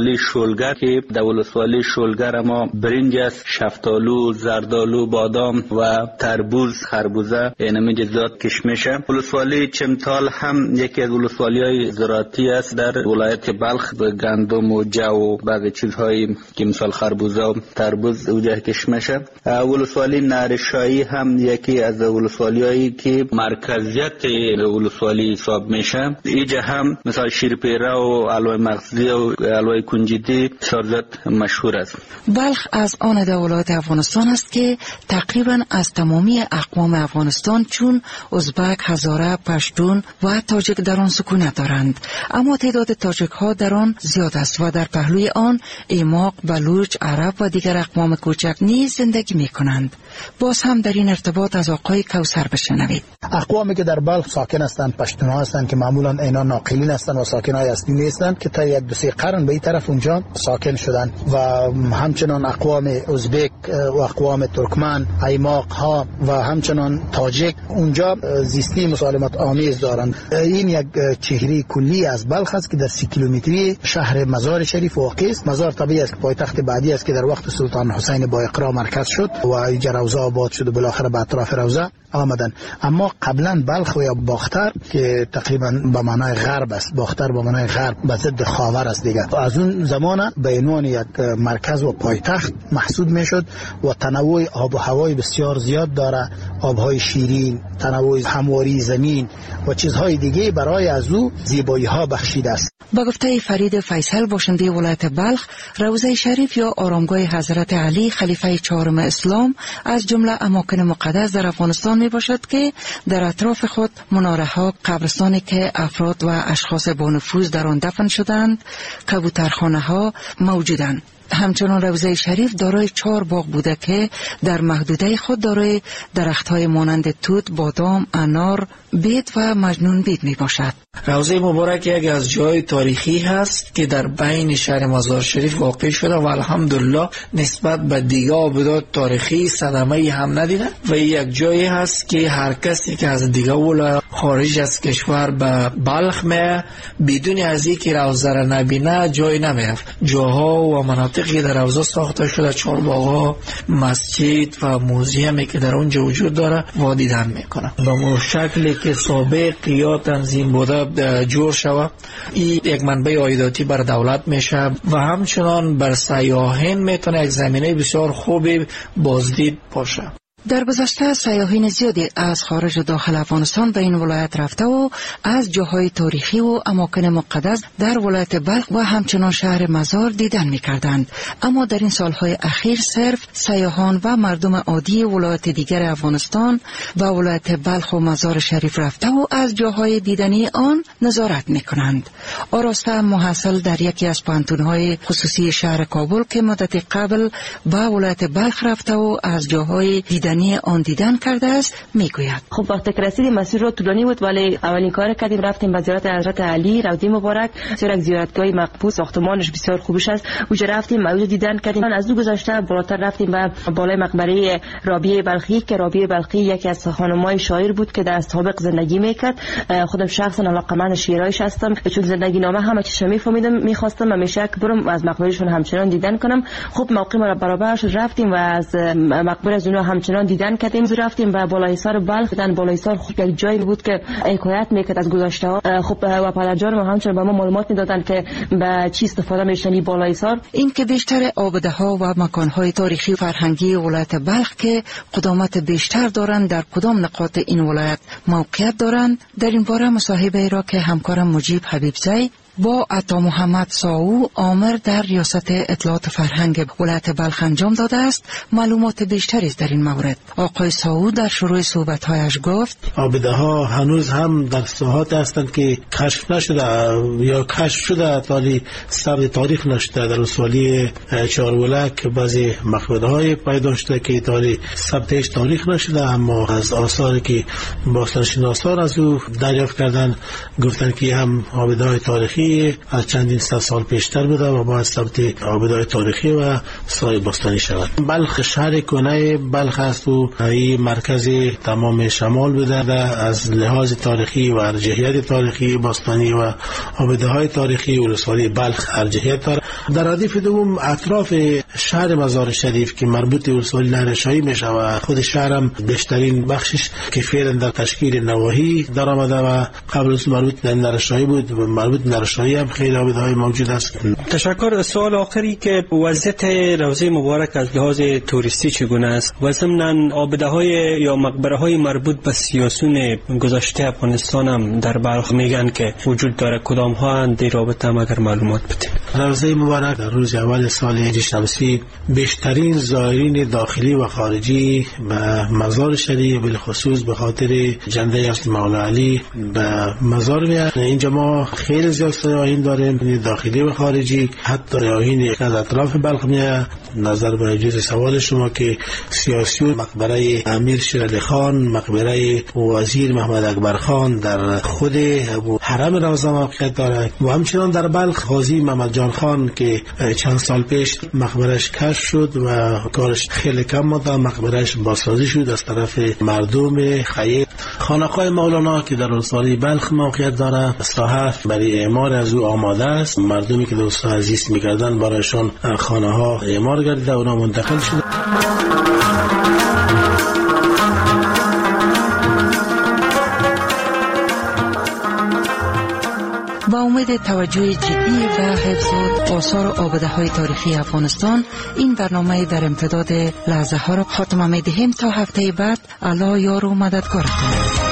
ولسوالی شولگر که در ولسوالی شولگر ما برنج است، شفتالو، زردالو، بادام و تربوز، خربوزه، اینمی جزئیات کشمشه. ولسوالی چمتال هم یکی از ولسوالی‌های زراعتی است در ولایت بلخ، به گندم و جو و بعضی چیزهایی که مثال خربوزه و تربوز اوجه کشمشه. ولسوالی نهرشاهی هم یکی از ولسوالی‌هایی که مرکزیت ولسوالی حساب میشه. اینجا هم مثال شیرپیره و علوه مغزی و علوه کنجدی سرزت مشهور است. بلخ از آن دو ولایت افغانستان است که تقریبا از تمامی اقوام افغانستان چون ازبک، هزاره، پشتون و تاجک در آن سکونت دارند، اما تعداد تاجک ها در آن زیاد است و در پهلوی آن ایماق، بلوچ، عرب و دیگر اقوام کوچک نیز زندگی می کنند. باز هم در این ارتباط از آقای کوثر بشنوید. اقوامی که در بلخ ساکن هستند پشتون ها هستند که معمولا اینا ناقلین هستند و ساکن های اصلی نیستند که تا 1-2 قرن به این طرف اونجا ساکن شدند و همچنان اقوام ازبک و اقوام ترکمن، ایماق ها و همچنان تاجک اونجا زیستی مسالمت آمیز دارند. این یک چهره کلی از بلخ است که در 30 کیلومتری شهر مزار شریف واقع است. مزار طبیعی است که پایتخت بعدی است که در وقت سلطان حسین با اقرا مرکز شد و اینجا روضه آباد شد و بالاخره به اطراف روضه آمدن. اما قبلا بلخ یا باختر که تقریبا به معنای غرب است، باختر به معنای غرب به ضد خاور است دیگه، از اون زمان به عنوان یک مرکز و پایتخت محسوب میشد و تنوع آب و هوای بسیار زیاد داره، آبهای شیرین، تنوع همواری زمین و چیزهای دیگه برای از او زیبایی ها بخشیده است. با گفته فرید فیصل باشنده ولایت بلخ، روضه شریف یا آرامگاه حضرت علی خلیفه 4 اسلام از جمله اماکن مقدس در افغانستان می باشد که در اطراف خود مناره ها، قبرستانی که افراد و اشخاص با نفوذ در آن دفن شدند، کبوترخانه ها موجودند. همچنان روضه شریف دارای 4 باغ بوده که در محدوده خود دارای درخت‌های مانند توت، بادام، انار، بید و مجنون بید می باشد. روضه مبارک یک از جای تاریخی هست که در بین شهر مزار شریف واقع شده و الحمدلله نسبت به دیگه آبادات تاریخی صدمه‌ای هم ندیده و یک جایی هست که هر کسی که از دیگه ولایت خارج از کشور به بلخ میه بدون از اینکه روضه را نبینه جای نمیرفت. جاها و مناطقی در روضه ساخته شده، چهارباغ‌ها، مسجد و موزیمی که در اونجا وجود داره و دیدن میکنه. به شکلی که سابق یا تنظیم بوده جور شود، این یک منبع عایداتی بر دولت میشه و همچنان بر سیاحین میتونه یک زمینه بسیار خوبی بازدید باشه. در گذشته سیاحین زیادی از خارج و داخل افغانستان به این ولایت رفته و از جاهای تاریخی و اماکن مقدس در ولایت بلخ و همچنان شهر مزار دیدن می‌کردند، اما در این سالهای اخیر صرف سیاحان و مردم عادی ولایت دیگر افغانستان و ولایت بلخ و مزار شریف رفته و از جاهای دیدنی آن نظارت می‌کنند. آراسته محصل در یکی از پانتون‌های خصوصی شهر کابل که مدت قبل به ولایت بلخ رفته و از جاهای دیدنی آن دیدن کرده است میگوید. خب وقتی که رسیدیم مسیر رو طولانی بود ولی اولین کار کردیم رفتیم به زیارت حضرت علی روضه مبارک، بسیار یک زیارتگاه مقبول، ساختمانش بسیار خوبش است. اونجا رفتیم اونجا دیدن کردیم. از اون گذشته بالاتر رفتیم به بالای مقبره رابعه بلخی که رابعه بلخی یکی از خانم‌های شاعر بود که در سابق زندگی میکرد. خودم شخصا علاقه‌مند شعرهایش هستم چون زندگی نامه همه چیزو میفهمیدم، می‌خواستم همیشه که برم از مقبرهشون همچنان دیدن کنم. خب موقع ما برابر شد رفتیم و از مقبره از اونها همچنان دیدن کردیم. رفتیم به بالایسار بلخ. دیدن بالایسار خوب یک جایی بود که حکایت میکرد از گذشته ها. خب و پدرجان ما همچنان به ما معلومات میدادن که به چی استفاده میشن بالایسار. این که بیشتر آباده ها و مکان های تاریخی فرهنگی ولایت بلخ که قدامت بیشتر دارند در کدام نقاط این ولایت موقعیت دارند، در این باره مصاحبه را که همکارم مجیب حبیبزی با عطا محمد ساو آمر در ریاست اطلاعات فرهنگ ولایت بلخ انجام داده است معلومات بیشتری در این مورد. آقای ساو در شروع صحبت‌هایش گفت آباده ها هنوز هم در ساحات هستند که کشف نشده یا کشف شده ولی ثبت تاریخ نشده. در ولسوالی چهارولک بعضی مقبره های پیدا شده که ثبتش تاریخ نشده، اما از آثاری که باستانشناسان از او دریافت کردن گفتن که هم آباده های تاریخی تاریخی از چندین صد سال پیشتر بوده و باید ثبت آبدهای تاریخی و سرای باستانی شود. بلخ شهر کنه بلخ است و این مرکز تمام شمال بوده. از لحاظ تاریخی و ارجحیت تاریخی باستانی و آبدهای تاریخی ولسوالی بلخ ارجحیت دارد. در ردیف دوم اطراف شهر مزار شریف که مربوط به ولسوالی نهرشاهی میشه و خود شهرم بیشترین بخشش که فعلا در تشکیل نواحی در آمده و قبل از مربوط به نهرشاهی بود و مربوط به نهرشاهی هم خیلی آبدهای موجود است. تشکر. سوال آخری که وضعیت روضه مبارک از لحاظ توریستی چگونه است و ضمن آبدهای یا مقبره های مربوط به سیاسون گذشته افغانستان هم در بلخ میگن که وجود داره، کدام ها در رابطه هم اگر معلومات بده؟ روضه مبارک در روز اول سال هجری شمسی بیشترین زائرین داخلی و خارجی به مزار شریف بالخصوص به خاطر جنده اصل مولا علی به مزار میاد. اینجا ما خیلی زیاد سیاحین داریم، داخلی و خارجی، حتی سیاحین از اطراف بلخ میاد. نظر به اجازه سوال شما که سیاسیون مقبره امیر شیر علی خان، مقبره وزیر محمد اکبر خان در خود حرم روضه موقعیت دارد و همچنان در بلخ قاضی محمد جان خان که چند سال پیش مقبرش کشف شد و کارش خیلی کم مانده، مقبرش بازسازی شد از طرف مردم خیر. خانقاه مولانا که در ولسوالی بلخ موقعیت دارد، ساحه برای اعمار از او آماده است. مردمی که دوستا عزیز می‌کردند برایشان خانه ها اعمار گردیده و منتقل شده. با امید توجه جدی و حفظ آثار و آبده‌های تاریخی افغانستان، این برنامه در امتداد لحظه ها را خاتمه می‌دهیم تا هفته بعد. الله یار و مددگار